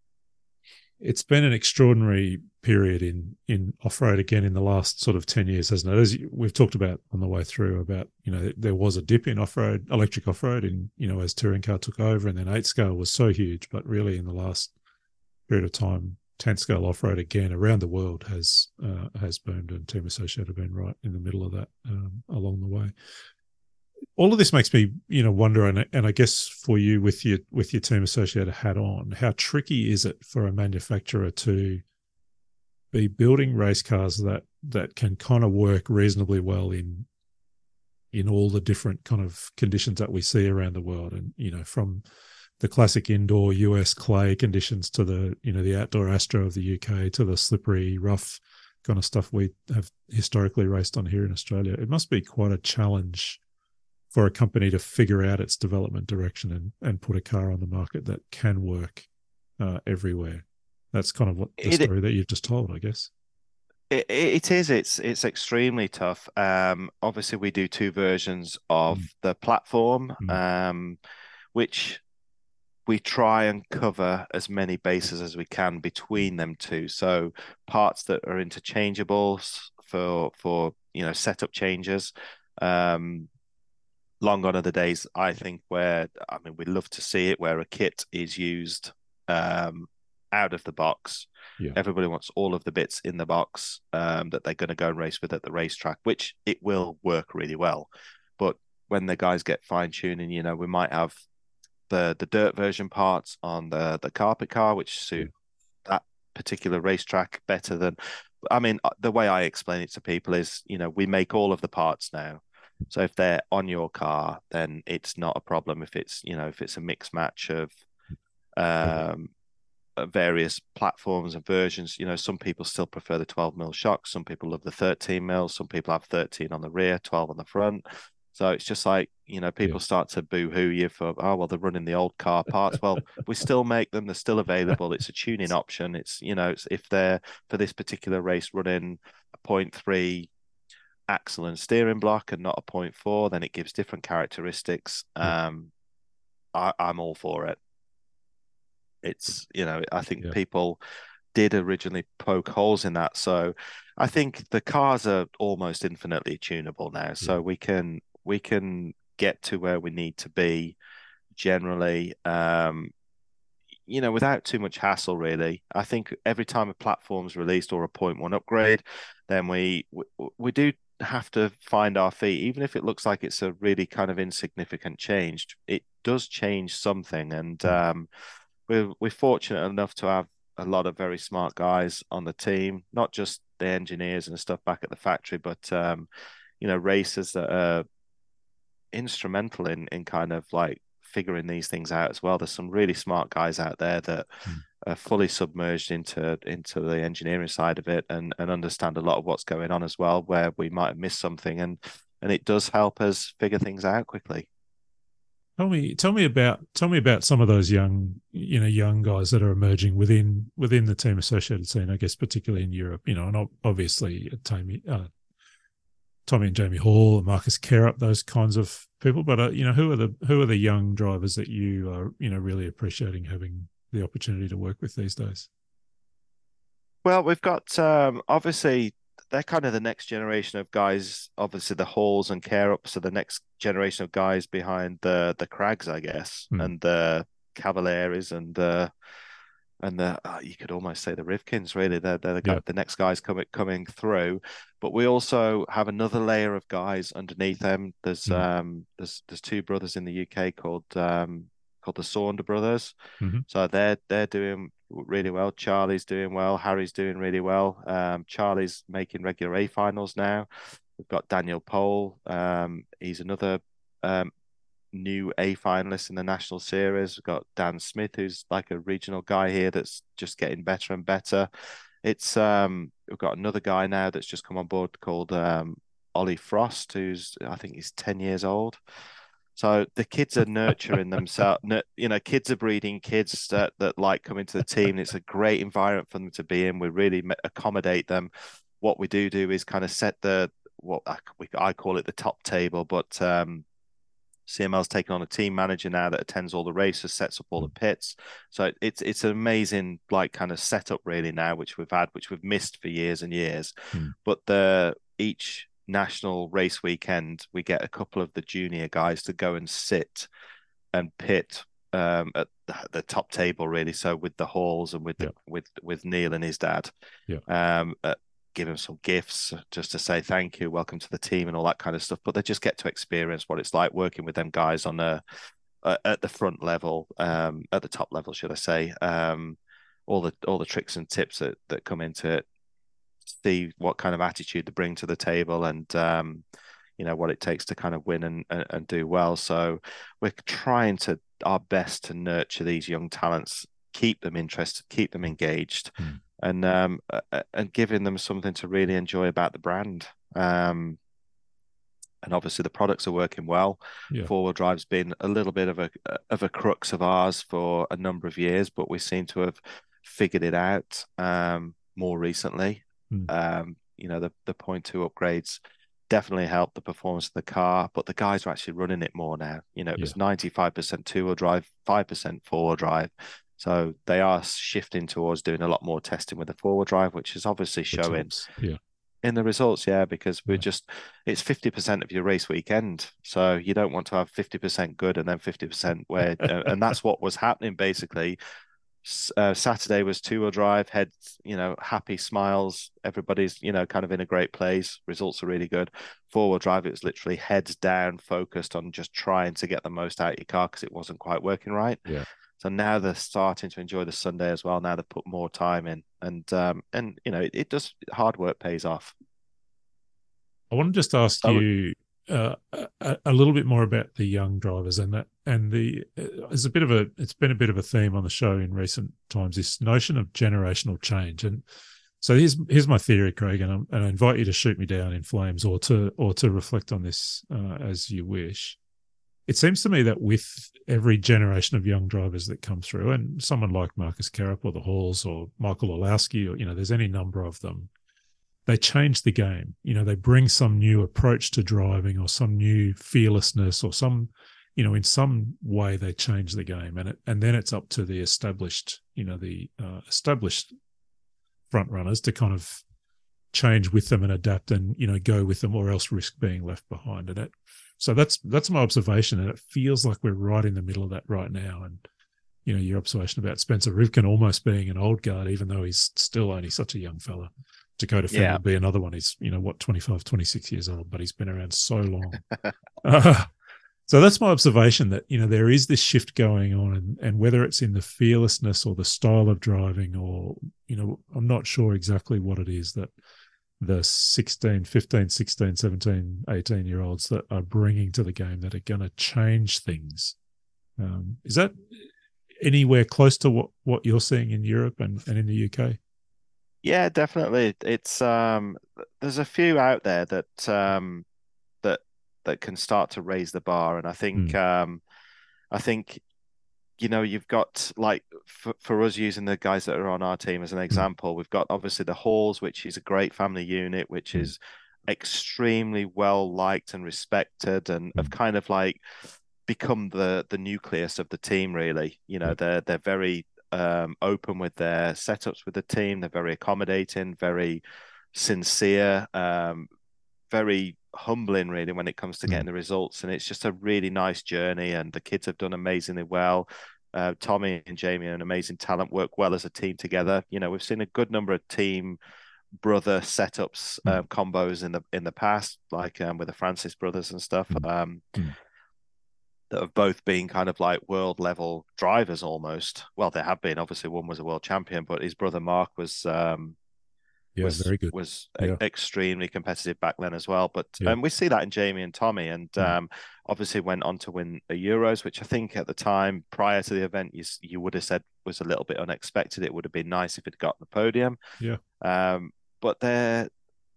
It's been an extraordinary period in in off-road again in the last sort of ten years, hasn't it? As we've talked about on the way through, about, you know, there was a dip in off-road, electric off-road, in, you know, as touring car took over, and then eight scale was so huge, but really in the last period of time, ten scale off-road again around the world has uh, has boomed, and Team Associated have been right in the middle of that um, along the way. All of this makes me, you know, wonder, and, and I guess for you with your with your Team Associated hat on, how tricky is it for a manufacturer to be building race cars that that can kind of work reasonably well in in all the different kind of conditions that we see around the world, and, you know, from the classic indoor U S clay conditions to the, you know, the outdoor Astro of the U K to the slippery, rough kind of stuff we have historically raced on here in Australia. It must be quite a challenge for a company to figure out its development direction and, and put a car on the market that can work uh, everywhere. That's kind of what the it, story that you've just told, I guess. It, it is. It's it's extremely tough. Um, obviously, we do two versions of mm. the platform, mm. um, which we try and cover as many bases as we can between them two. So parts that are interchangeable for for you know setup changes. Um, long gone are the days, I think, where, I mean, we'd love to see it where a kit is used um, out of the box. Yeah. Everybody wants all of the bits in the box um, that they're going to go and race with at the racetrack, which it will work really well. But when the guys get fine tuning, you know, we might have the the dirt version parts on the the carpet car, which suit yeah. that particular racetrack better than. I mean, the way I explain it to people is, you know, we make all of the parts now. So if they're on your car, then it's not a problem. If it's, you know, if it's a mixed match of um, okay. various platforms and versions, you know, some people still prefer the twelve mil shocks. Some people love the thirteen mil. Some people have thirteen on the rear, twelve on the front. So it's just like, you know, people yeah. start to boo-hoo you for, oh, well, they're running the old car parts. Well, we still make them. They're still available. It's a tuning option. It's, you know, it's, if they're, for this particular race, running a point three axle and steering block and not a point four, then it gives different characteristics. Yeah. Um, I, I'm all for it. It's, you know, I think yeah. people did originally poke holes in that. So I think the cars are almost infinitely tunable now. So yeah. we can, we can get to where we need to be generally, um, you know, without too much hassle, really. I think every time a platform's released or a point one upgrade, then we, we, we do have to find our feet, even if it looks like it's a really kind of insignificant change. It does change something. And um, we're, we're fortunate enough to have a lot of very smart guys on the team, not just the engineers and stuff back at the factory, but, um, you know, racers that are instrumental in in kind of like figuring these things out as well. There's some really smart guys out there that mm. are fully submerged into into the engineering side of it and and understand a lot of what's going on as well, where we might have missed something, and and it does help us figure things out quickly. Tell me, tell me about tell me about some of those young, you know, young guys that are emerging within within the Team Associated scene, I guess, particularly in Europe. You know, and obviously Tommy, uh, Tommy and Jamie Hall, Marcus Kerup, those kinds of people. But uh, you know, who are the who are the young drivers that you are, you know, really appreciating having the opportunity to work with these days? Well, we've got um, obviously they're kind of the next generation of guys. Obviously, the Halls and Kerups are the next generation of guys behind the the Craggs, I guess, mm. and the Cavalieri's and the and the oh, you could almost say the Rivkins. Really, they're they're the, yeah. the next guys coming coming through. But we also have another layer of guys underneath them. There's mm. um there's there's two brothers in the U K called um called the Saunder brothers. Mm-hmm. So they're they're doing really well. Charlie's doing well. Harry's doing really well. Um, Charlie's making regular A finals now. We've got Daniel Pole. Um, he's another um, new A finalist in the national series. We've got Dan Smith, who's like a regional guy here that's just getting better and better. It's um, we've got another guy now that's just come on board called um, Ollie Frost, who's I think he's ten years old. So the kids are nurturing themselves. You know, kids are breeding kids that, that like coming to the team. It's a great environment for them to be in. We really accommodate them. What we do do is kind of set the, what I, I call it the top table, but um, C M L's taken on a team manager now that attends all the races, sets up all the pits. So it's it's an amazing like kind of setup really now, which we've had, which we've missed for years and years. Hmm. But the each national race weekend, we get a couple of the junior guys to go and sit and pit um, at the, the top table, really. So with the Halls and with the, yeah. with with Neil and his dad, yeah. um, uh, give him some gifts just to say thank you, welcome to the team, and all that kind of stuff. But they just get to experience what it's like working with them guys on a, a at the front level, um, at the top level, should I say? Um, all the all the tricks and tips that that come into it. See what kind of attitude to bring to the table, and um, you know what it takes to kind of win and, and and do well. So we're trying to our best to nurture these young talents, keep them interested, keep them engaged, mm. and um and giving them something to really enjoy about the brand. Um, and obviously the products are working well. Yeah. Four-wheel drive's been a little bit of a of a crux of ours for a number of years, but we seem to have figured it out um, more recently. Mm. Um, you know, the, the point two upgrades definitely helped the performance of the car, but the guys are actually running it more now. You know, it was ninety-five percent two-wheel drive, five percent four-wheel drive. So they are shifting towards doing a lot more testing with the four-wheel drive, which is obviously showing yeah. in the results, yeah, because we're yeah. just, it's fifty percent of your race weekend. So you don't want to have fifty percent good and then fifty percent where, and that's what was happening basically. Uh, Saturday was two-wheel drive, head, you know, happy smiles. Everybody's, you know, kind of in a great place. Results are really good. Four-wheel drive, it was literally heads down, focused on just trying to get the most out of your car because it wasn't quite working right. Yeah. So now they're starting to enjoy the Sunday as well. Now they put more time in, and um, and you know, it, it does. Hard work pays off. I want to just ask So, you uh, a, a little bit more about the young drivers and that, and the uh, there's a bit of a it's been a bit of a theme on the show in recent times, this notion of generational change. And so here's here's my theory, Craig, and, I'm, and I invite you to shoot me down in flames or to or to reflect on this uh, as you wish. It seems to me that with every generation of young drivers that come through, and someone like Marcus Carap or the Halls or Michael Olowski, or you know, there's any number of them, they change the game. You know, they bring some new approach to driving or some new fearlessness or some, you know, in some way they change the game. And it, and then it's up to the established, you know, the uh, established front runners to kind of change with them and adapt and, you know, go with them or else risk being left behind. And it, so that's that's my observation. And it feels like we're right in the middle of that right now. And, you know, your observation about Spencer Rivkin almost being an old guard, even though he's still only such a young fella. Dakota Fenn yeah. would be another one. He's, you know, what, twenty-five, twenty-six years old, but he's been around so long. uh, so that's my observation that, you know, there is this shift going on, and, and whether it's in the fearlessness or the style of driving or, you know, I'm not sure exactly what it is that the sixteen, fifteen, sixteen, seventeen, eighteen year olds that are bringing to the game that are going to change things. Um, is that anywhere close to what, what you're seeing in Europe and, and in the U K? Yeah, definitely. It's um, there's a few out there that um, that that can start to raise the bar, and I think Mm. um, I think you know, you've got like for, for us using the guys that are on our team as an example, we've got obviously the Halls, which is a great family unit, which Mm. is extremely well liked and respected, and have Mm. kind of like become the the nucleus of the team. Really, you know, Yeah. they're they're very um, open with their setups with the team. They're very accommodating, very sincere, um, very humbling really when it comes to getting Mm. the results, and it's just a really nice journey, and the kids have done amazingly well. uh, Tommy and Jamie are an amazing talent, work well as a team together. You know, we've seen a good number of team brother setups, Mm. uh, combos in the in the past, like um, with the Francis brothers and stuff, Mm. um, Mm. that have both been kind of like world level drivers almost. Well, they have been. Obviously, one was a world champion, but his brother Mark was um, Yeah, was very good. was Yeah. extremely competitive back then as well. But Yeah. um, we see that in Jamie and Tommy, and Mm. um, obviously went on to win the Euros, which I think at the time prior to the event you you would have said was a little bit unexpected. It would have been nice if it got the podium. Yeah. Um, but they're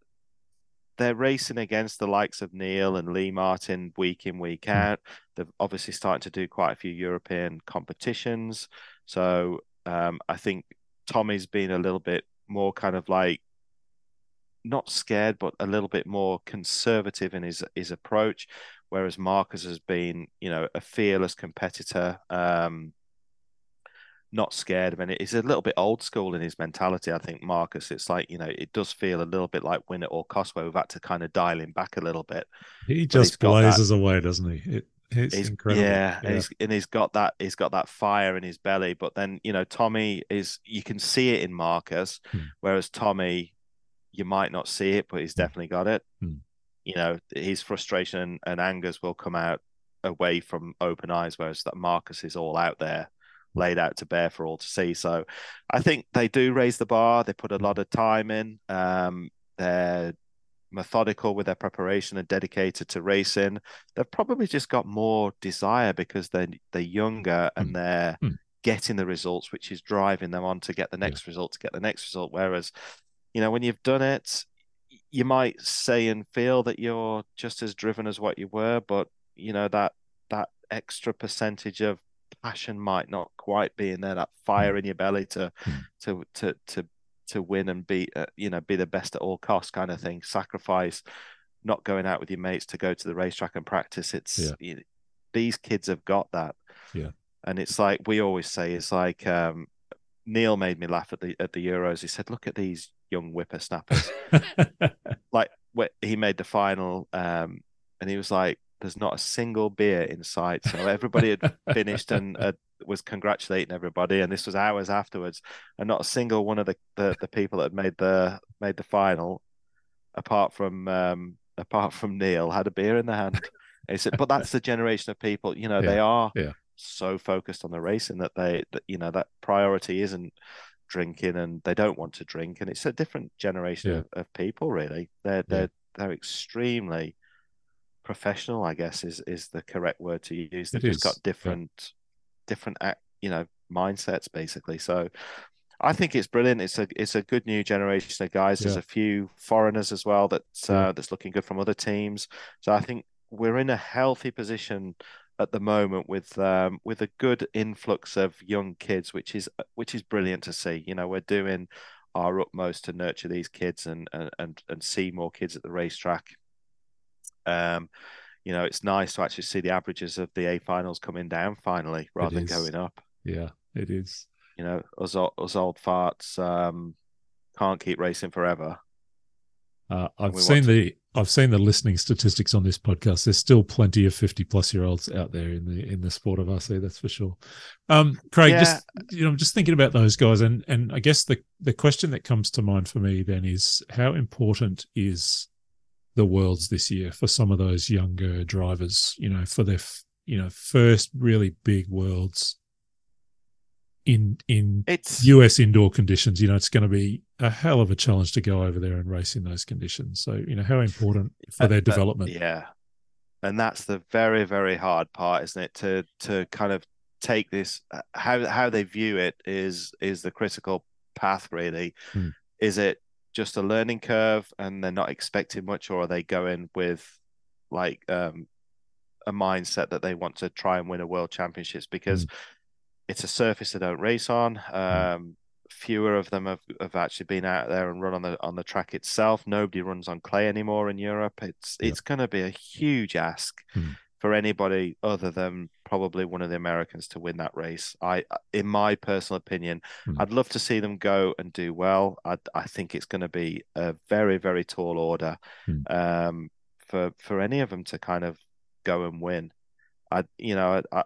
they're racing against the likes of Neil and Lee Martin week in, week out. Mm. They're obviously starting to do quite a few European competitions. So um, I think Tommy's been a little bit more kind of like not scared, but a little bit more conservative in his his approach, whereas Marcus has been, you know, a fearless competitor, um, not scared of any. He's a little bit old school in his mentality, I think, Marcus. It's like, you know, it does feel a little bit like win at all costs, where we've had to kind of dial him back a little bit. He But he's just got that. blazes away, doesn't he? It, it's He's incredible. yeah, Yeah. and he's and he's got that he's got that fire in his belly. But then, you know, Tommy is, you can see it in Marcus, Hmm. whereas Tommy, you might not see it, but he's definitely got it. Hmm. You know, his frustration and angers will come out away from open eyes, whereas that Marcus is all out there, laid out to bear for all to see. So I think they do raise the bar. They put a lot of time in. Um, they're methodical with their preparation and dedicated to racing. They've probably just got more desire because they're they're younger and Hmm. they're Hmm. getting the results, which is driving them on to get the next yeah. result, to get the next result. Whereas, you know, when you've done it, you might say and feel that you're just as driven as what you were, but you know, that that extra percentage of passion might not quite be in there, that fire Hmm. in your belly to Hmm. to to to to win and be, uh, you know, be the best at all costs kind of thing. Sacrifice not going out with your mates to go to the racetrack and practice. It's Yeah. you know, these kids have got that. Yeah. And it's like we always say, it's like um, Neil made me laugh at the at the Euros. He said, "Look at these young whippersnappers." Like he made the final, um, and he was like, "There's not a single beer in sight." So everybody had finished and had, was congratulating everybody, and this was hours afterwards, and not a single one of the the, the people that had made the made the final, apart from um, apart from Neil, had a beer in the hand. And he said, but that's the generation of people, you know, Yeah, they are yeah. so focused on the racing that they, that, you know, that priority isn't drinking, and they don't want to drink. And it's a different generation Yeah. of, of people, really. They're Yeah. they're they're extremely professional, I guess is is the correct word to use. They've It just is. got Yeah. different different act, you know, mindsets basically. So I think it's brilliant. It's a it's a good new generation of guys. There's Yeah. a few foreigners as well that's Yeah. uh, that's looking good from other teams. So I think we're in a healthy position at the moment with um, with a good influx of young kids, which is which is brilliant to see. You know, we're doing our utmost to nurture these kids and and and, and see more kids at the racetrack. Um, you know, it's nice to actually see the averages of the A finals coming down finally It rather than is. going up. Yeah, it is. You know, us, o- us old farts um, can't keep racing forever. Uh, And I've we seen want to, the I've seen the listening statistics on this podcast. There's still plenty of fifty plus year olds out there in the in the sport of R C. That's for sure. Um, Craig, yeah, just you know, I'm just thinking about those guys, and and I guess the the question that comes to mind for me then is how important is the Worlds this year for some of those younger drivers? You know, for their f- you know first really big Worlds in in it's U S indoor conditions. You know, it's going to be a hell of a challenge to go over there and race in those conditions. So, you know, how important for uh, their uh, development. yeah, and that's the very, very hard part, isn't it? To to kind of take this, uh, how how they view it is is the critical path, really. Hmm. Is it just a learning curve and they're not expecting much, or are they going with like um, a mindset that they want to try and win a world championships? Because Hmm. it's a surface they don't race on. Hmm. Um, fewer of them have, have actually been out there and run on the on the track itself. Nobody runs on clay anymore in Europe. It's Yeah. it's going to be a huge ask Hmm. for anybody other than probably one of the Americans to win that race. I, in my personal opinion, Hmm. I'd love to see them go and do well. I I think it's going to be a very, very tall order Hmm. um, for for any of them to kind of go and win. I you know I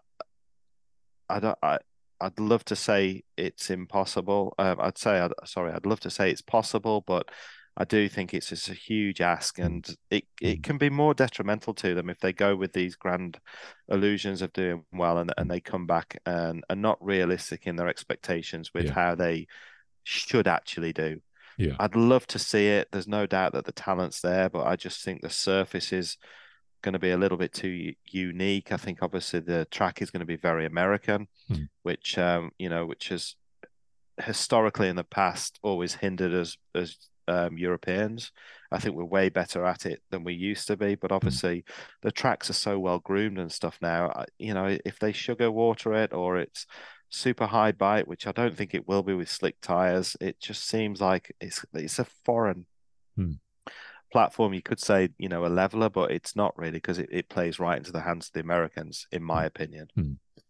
I don't I I'd love to say it's impossible. Um, I'd say I'd, sorry, I'd love to say it's possible, but I do think it's just a huge ask, Hmm. and it Hmm. it can be more detrimental to them if they go with these grand illusions of doing well, and and they come back and are not realistic in their expectations with Yeah. how they should actually do. Yeah. I'd love to see it. There's no doubt that the talent's there, but I just think the surface is going to be a little bit too unique. I think obviously the track is going to be very American, Hmm. which um, you know, which has historically in the past always hindered us as um, Europeans. I think we're way better at it than we used to be, but Hmm. obviously the tracks are so well groomed and stuff now. I- You know, if they sugar water it or it's super high bite, which I don't think it will be with slick tires, it just seems like it's it's a foreign Hmm. platform. You could say, you know, a leveler, but it's not really because it, it plays right into the hands of the Americans, in my opinion. Hmm.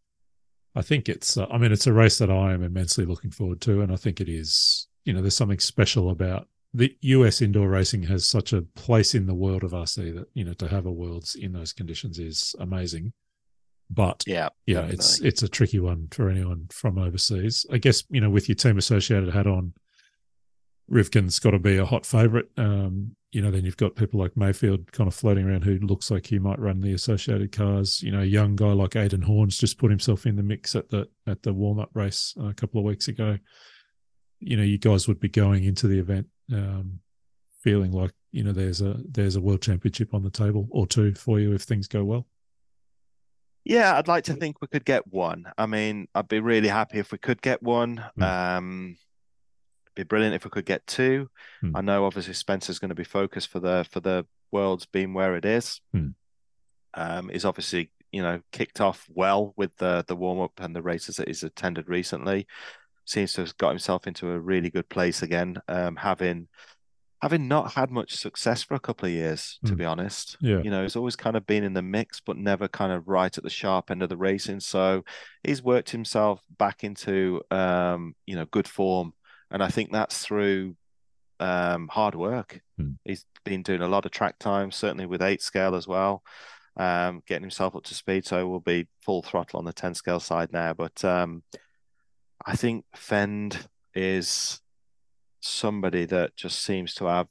I think it's, uh, I mean, it's a race that I am immensely looking forward to. And I think it is, you know, there's something special about the U S indoor racing has such a place in the world of R C that, you know, to have a Worlds in those conditions is amazing. But, Yeah, you know, definitely. it's, it's a tricky one for anyone from overseas. I guess, you know, with your team associated hat on, Rivkin's got to be a hot favourite. Um, you know, then you've got people like Mayfield kind of floating around who looks like he might run the associated cars. You know, a young guy like Aidan Horns just put himself in the mix at the at the warm up race a couple of weeks ago. You know, you guys would be going into the event um, feeling like, you know, there's a there's a world championship on the table or two for you if things go well. Yeah, I'd like to think we could get one. I mean, I'd be really happy if we could get one. Hmm. Um, be brilliant if we could get two. Hmm. I know obviously Spencer's going to be focused for the for the Worlds being where it is. Hmm. Um, he's obviously, you know, kicked off well with the the warm up and the races that he's attended recently. Seems to have got himself into a really good place again. Um, having having not had much success for a couple of years, to Hmm. be honest. Yeah. You know, he's always kind of been in the mix, but never kind of right at the sharp end of the racing. So he's worked himself back into um, you know, good form. And I think that's through um, hard work. Hmm. He's been doing a lot of track time, certainly with eight scale as well. um, getting himself up to speed. So we'll be full throttle on the ten scale side now. But um, I think Fend is somebody that just seems to have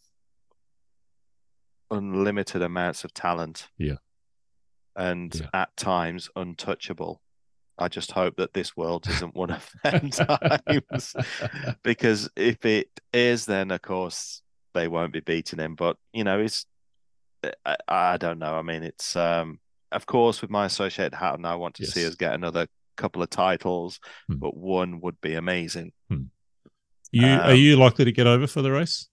unlimited amounts of talent. Yeah. And Yeah. at times untouchable. I just hope that this world isn't one of them times, because if it is, then of course they won't be beating him. But you know, it's I, I don't know. I mean, it's um, of course with my associated hat, and I want to Yes. see us get another couple of titles, Hmm. but one would be amazing. Hmm. You Um, are you likely to get over for the race?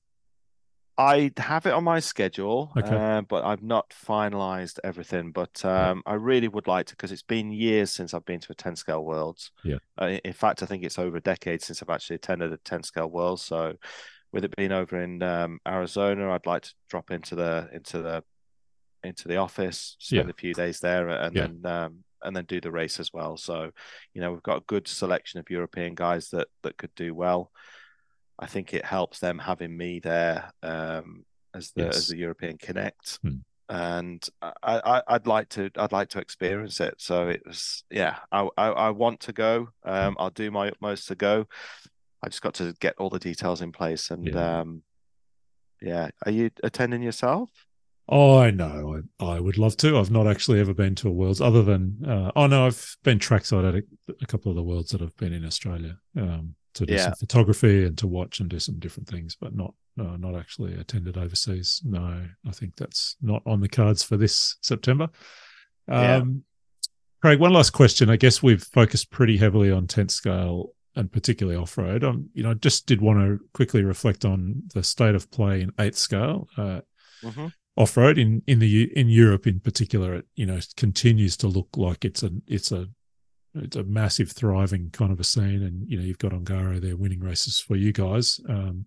I have it on my schedule, Okay. uh, but I've not finalized everything. But um, I really would like to, because it's been years since I've been to a ten scale Worlds. Yeah. Uh, in fact, I think it's over a decade since I've actually attended a ten scale Worlds. So, with it being over in um, Arizona, I'd like to drop into the into the into the office, spend Yeah. a few days there, and Yeah. then um, and then do the race as well. So, you know, we've got a good selection of European guys that that could do well. I think it helps them having me there um, as the Yes. as the European Connect, Hmm. and I, I I'd like to I'd like to experience it. So it was yeah I I, I want to go. Um, I'll do my utmost to go. I just got to get all the details in place, and Yeah. um, yeah. Are you attending yourself? Oh, I know. I, I would love to. I've not actually ever been to a Worlds other than, uh, oh no, I've been trackside at a, a couple of the Worlds that have been in Australia um, to do Yeah. some photography and to watch and do some different things, but not, no, not actually attended overseas. No, I think that's not on the cards for this September. Yeah. Um, Craig, one last question. I guess we've focused pretty heavily on tenth scale and particularly off-road. Um, you know, I just did want to quickly reflect on the state of play in eighth scale. Uh, Mm-hmm. Off-road in in the in Europe in particular, it you know continues to look like it's a it's a it's a massive thriving kind of a scene, and you know you've got Ongaro there winning races for you guys. Um,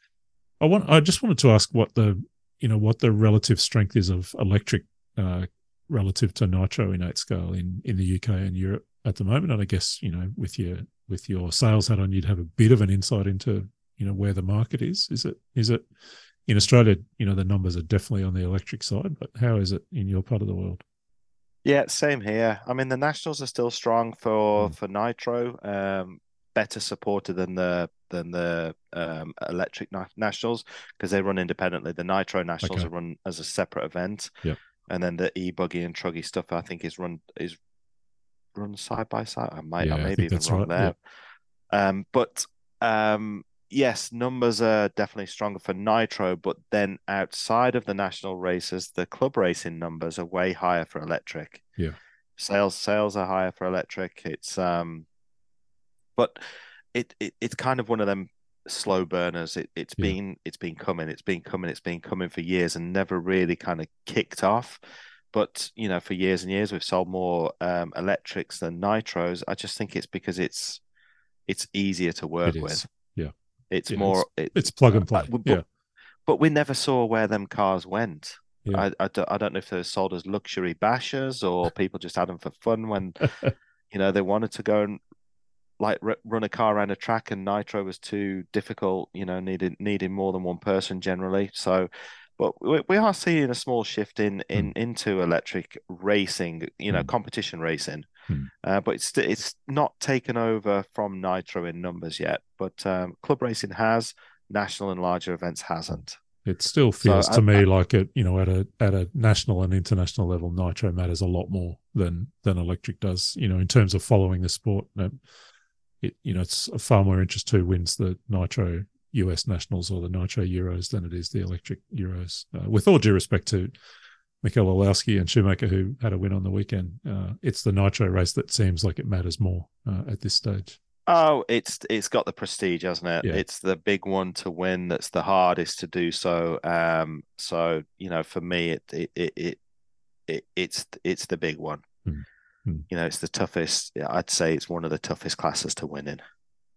I want I just wanted to ask what the you know what the relative strength is of electric uh, relative to nitro in eight scale in in the U K and Europe at the moment, and I guess you know with your with your sales hat on, you'd have a bit of an insight into you know where the market is. Is it is it in Australia, you know, the numbers are definitely on the electric side, but how is it in your part of the world? Yeah, same here. I mean, the nationals are still strong for Mm. for nitro, um, better supported than the than the um, electric na nationals because they run independently. The nitro nationals Okay. are run as a separate event, Yep. and then the e-buggy and truggy stuff I think is run is run side by side. I might I Yeah, I may be think even that's wrong right. there. Yeah. Um, but um, yes, numbers are definitely stronger for nitro, but then outside of the national races, the club racing numbers are way higher for electric. Yeah. Sales sales are higher for electric. It's um, but it, it it's kind of one of them slow burners. It it's Yeah. been it's been coming, it's been coming, it's been coming for years and never really kind of kicked off. But you know, for years and years, we've sold more um, electrics than nitros. I just think it's because it's it's easier to It work is. with. Yeah. It's Yeah. more It's, it, it's plug and uh, play. but, Yeah. but we never saw where them cars went. Yeah. I, I, don't, I don't know if they're sold as luxury bashers or people just had them for fun when you know they wanted to go and like r run a car around a track and nitro was too difficult, you know, needed needing more than one person generally. So, but we, we are seeing a small shift in in Mm. into electric racing, you know, Mm. competition racing. Mm. Uh, but it's it's not taken over from nitro in numbers yet. But um, club racing has, national and larger events hasn't. It still So feels I, to I, me like it, you know, at a at a national and international level, nitro matters a lot more than than electric does. You know, in terms of following the sport, it you know it's far more interest who wins the nitro U S nationals or the nitro Euros than it is the electric Euros. Uh, with all due respect to Mikel Olowski and Shoemaker, who had a win on the weekend, uh, it's the nitro race that seems like it matters more uh, at this stage. oh, it's it's got the prestige, hasn't it? Yeah. It's the big one to win. That's the hardest to do so. Um, so you know, for me, it it it, it, it it's it's the big one. Mm. Mm. You know, it's the toughest. I'd say it's one of the toughest classes to win in.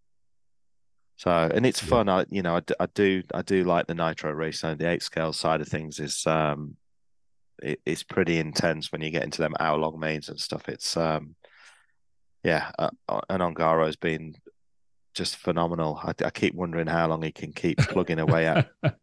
So, and it's Yeah. fun. I you know, I, d- I do I do like the nitro race. And the eight scale side of things is um, it, it's pretty intense when you get into them hour long mains and stuff. It's um, yeah, uh, uh, and Ongaro's been just phenomenal. I, I keep wondering how long he can keep plugging away at.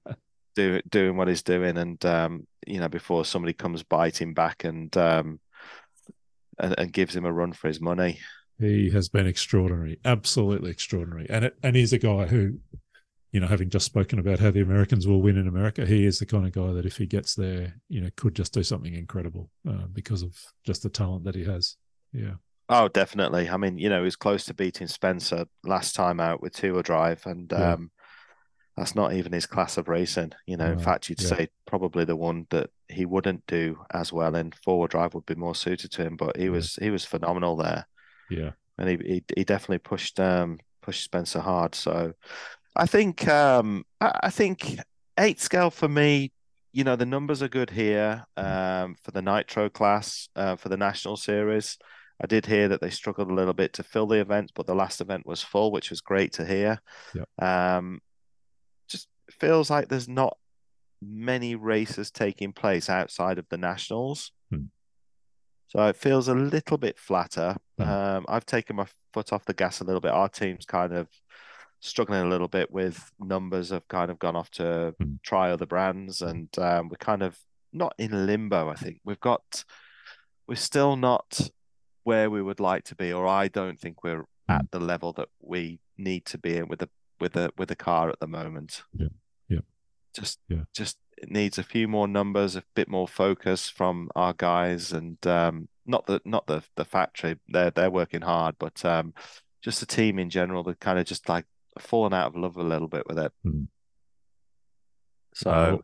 do, doing what he's doing, and um, you know, before somebody comes biting back and um, and, and gives him a run for his money. He has been extraordinary, absolutely extraordinary, and it, and he's a guy who, you know, having just spoken about how the Americans will win in America, he is the kind of guy that if he gets there, you know, could just do something incredible uh, because of just the talent that he has. Yeah. Oh, definitely. I mean, you know, he was close to beating Spencer last time out with two-wheel drive, and Yeah. um, that's not even his class of racing. You know, in No, fact, you'd yeah. say probably the one that he wouldn't do as well in four-wheel drive would be more suited to him. But he Yeah. was he was phenomenal there, Yeah. and he he, he definitely pushed um pushed Spencer hard. So I think um I, I think eight scale for me. You know, the numbers are good here um, for the Nitro class uh, for the National Series. I did hear that they struggled a little bit to fill the event, but the last event was full, which was great to hear. Yeah. Um, just feels like there's not many races taking place outside of the Nationals. Hmm. So it feels a little bit flatter. Hmm. Um, I've taken my foot off the gas a little bit. Our team's kind of struggling a little bit with numbers have kind of gone off to Hmm. try other brands, and um, we're kind of not in limbo. I think we've got we're still not where we would like to be, or I don't think we're Hmm. at the level that we need to be in with the with the with the car at the moment. Yeah. Yeah. Just Yeah. just it needs a few more numbers, a bit more focus from our guys, and um, not the not the the factory. They're they're working hard, but um, just the team in general. They're kind of just like fallen out of love a little bit with it. Hmm. So Well,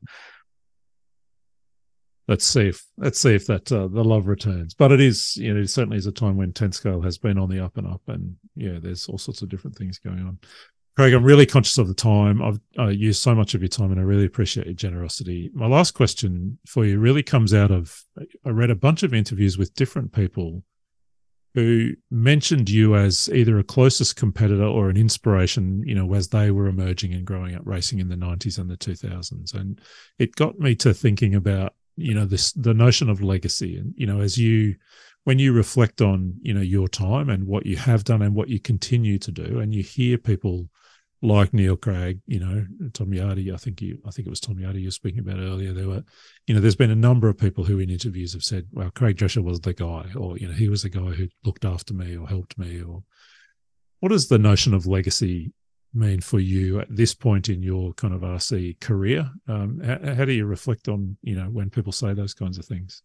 let's see if let's see if that uh, the love returns. But it is, you know, it certainly is a time when ten scale has been on the up and up, and yeah, there's all sorts of different things going on. Craig, I'm really conscious of the time. I've uh, used so much of your time, and I really appreciate your generosity. My last question for you really comes out of I read a bunch of interviews with different people who mentioned you as either a closest competitor or an inspiration, you know, as they were emerging and growing up racing in the nineties and the two thousands. And it got me to thinking about, you know, this the notion of legacy. And, you know, as you when you reflect on, you know, your time and what you have done and what you continue to do, and you hear people like Neil Craig, you know, Tom Yardy, I think you, I think it was Tom Yardy you were speaking about earlier. There were, you know, there's been a number of people who in interviews have said, well, Craig Drescher was the guy, or, you know, he was the guy who looked after me or helped me. Or what does the notion of legacy mean for you at this point in your kind of R C career? Um, how, how do you reflect on, you know, when people say those kinds of things?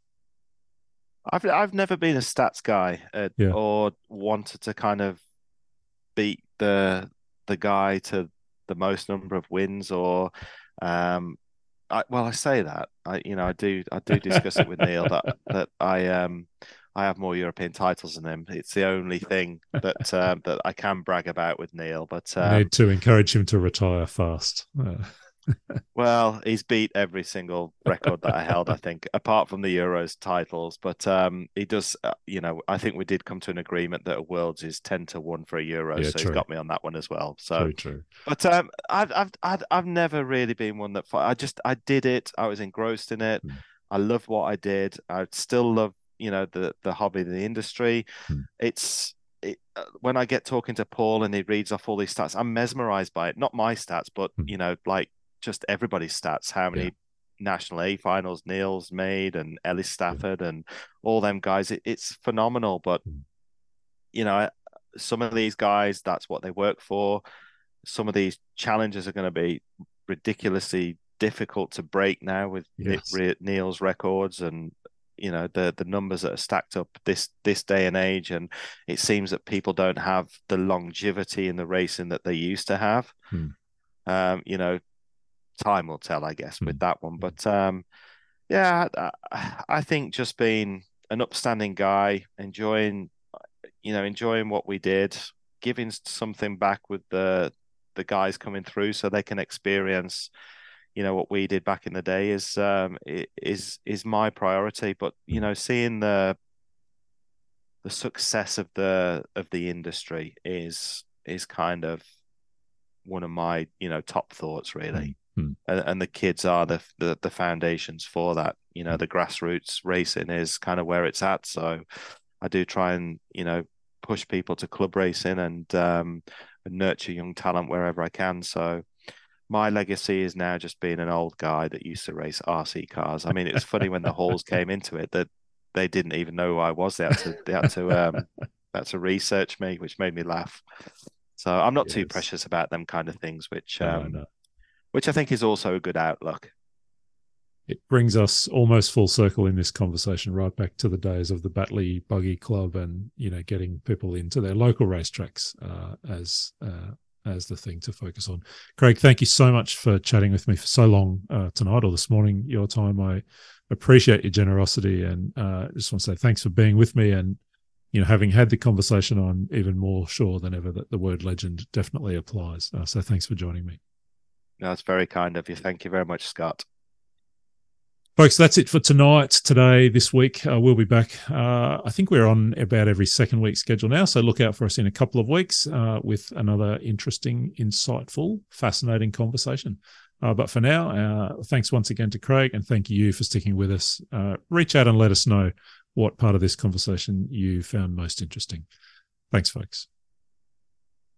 I've I've never been a stats guy uh, Yeah. or wanted to kind of beat the the guy to the most number of wins, or um I well I say that I you know I do I do discuss it with Neil that that I um I have more European titles than him. It's the only thing that um, that I can brag about with Neil. But You um, need to encourage him to retire fast. Uh, well, he's beat every single record that I held, I think, apart from the Euros titles. But um, he does, uh, you know, I think we did come to an agreement that a Worlds is ten to one for a Euro, yeah, so he's true, got me on that one as well. So, true, true. but um, I've I've I've I've never really been one that I just I did it. I was engrossed in it. Mm. I loved what I did. I still love, you know, the the hobby, the industry. Mm. It's it, uh, when I get talking to Paul and he reads off all these stats, I'm mesmerized by it. Not my stats, but Mm. you know, like just everybody's stats. How many Yeah. national A finals Neil's made, and Ellis Yeah. Stafford and all them guys. It, it's phenomenal. But Mm. you know, some of these guys, that's what they work for. Some of these challenges are going to be ridiculously difficult to break now with Yes. Neil's records, and you know the the numbers that are stacked up this this day and age. And it seems that people don't have the longevity in the racing that they used to have. Mm. Um, you know, time will tell, I guess, Mm. with that one. But um, yeah, I, I think just being an upstanding guy, enjoying, you know, enjoying what we did, giving something back with the the guys coming through so they can experience, you know, what we did back in the day is um is is my priority. But you Mm. know, seeing the the success of the of the industry is is kind of one of my, you know, top thoughts really. Mm. And, and the kids are the, the the foundations for that. You know, the grassroots racing is kind of where it's at. So I do try and, you know, push people to club racing and um, nurture young talent wherever I can. So my legacy is now just being an old guy that used to race R C cars. I mean, it was funny when the Halls came into it that they didn't even know who I was. They had to, they had to, um, they had to research me, which made me laugh. So I'm not yes. too precious about them kind of things, which, um, no, no. which I think is also a good outlook. It brings us almost full circle in this conversation, right back to the days of the Batley Buggy Club, and you know, getting people into their local racetracks uh, as uh, as the thing to focus on. Craig, thank you so much for chatting with me for so long uh, tonight or this morning. Your time, I appreciate your generosity, and uh, just want to say thanks for being with me. And you know, having had the conversation, I'm even more sure than ever that the word legend definitely applies. Uh, so thanks for joining me. That's very kind of you. Thank you very much, Scott. Folks, that's it for tonight, today, this week. Uh, we'll be back. Uh, I think we're on about every second week schedule now, so look out for us in a couple of weeks uh, with another interesting, insightful, fascinating conversation. Uh, but for now, uh, thanks once again to Craig, and thank you for sticking with us. Uh, reach out and let us know what part of this conversation you found most interesting. Thanks, folks.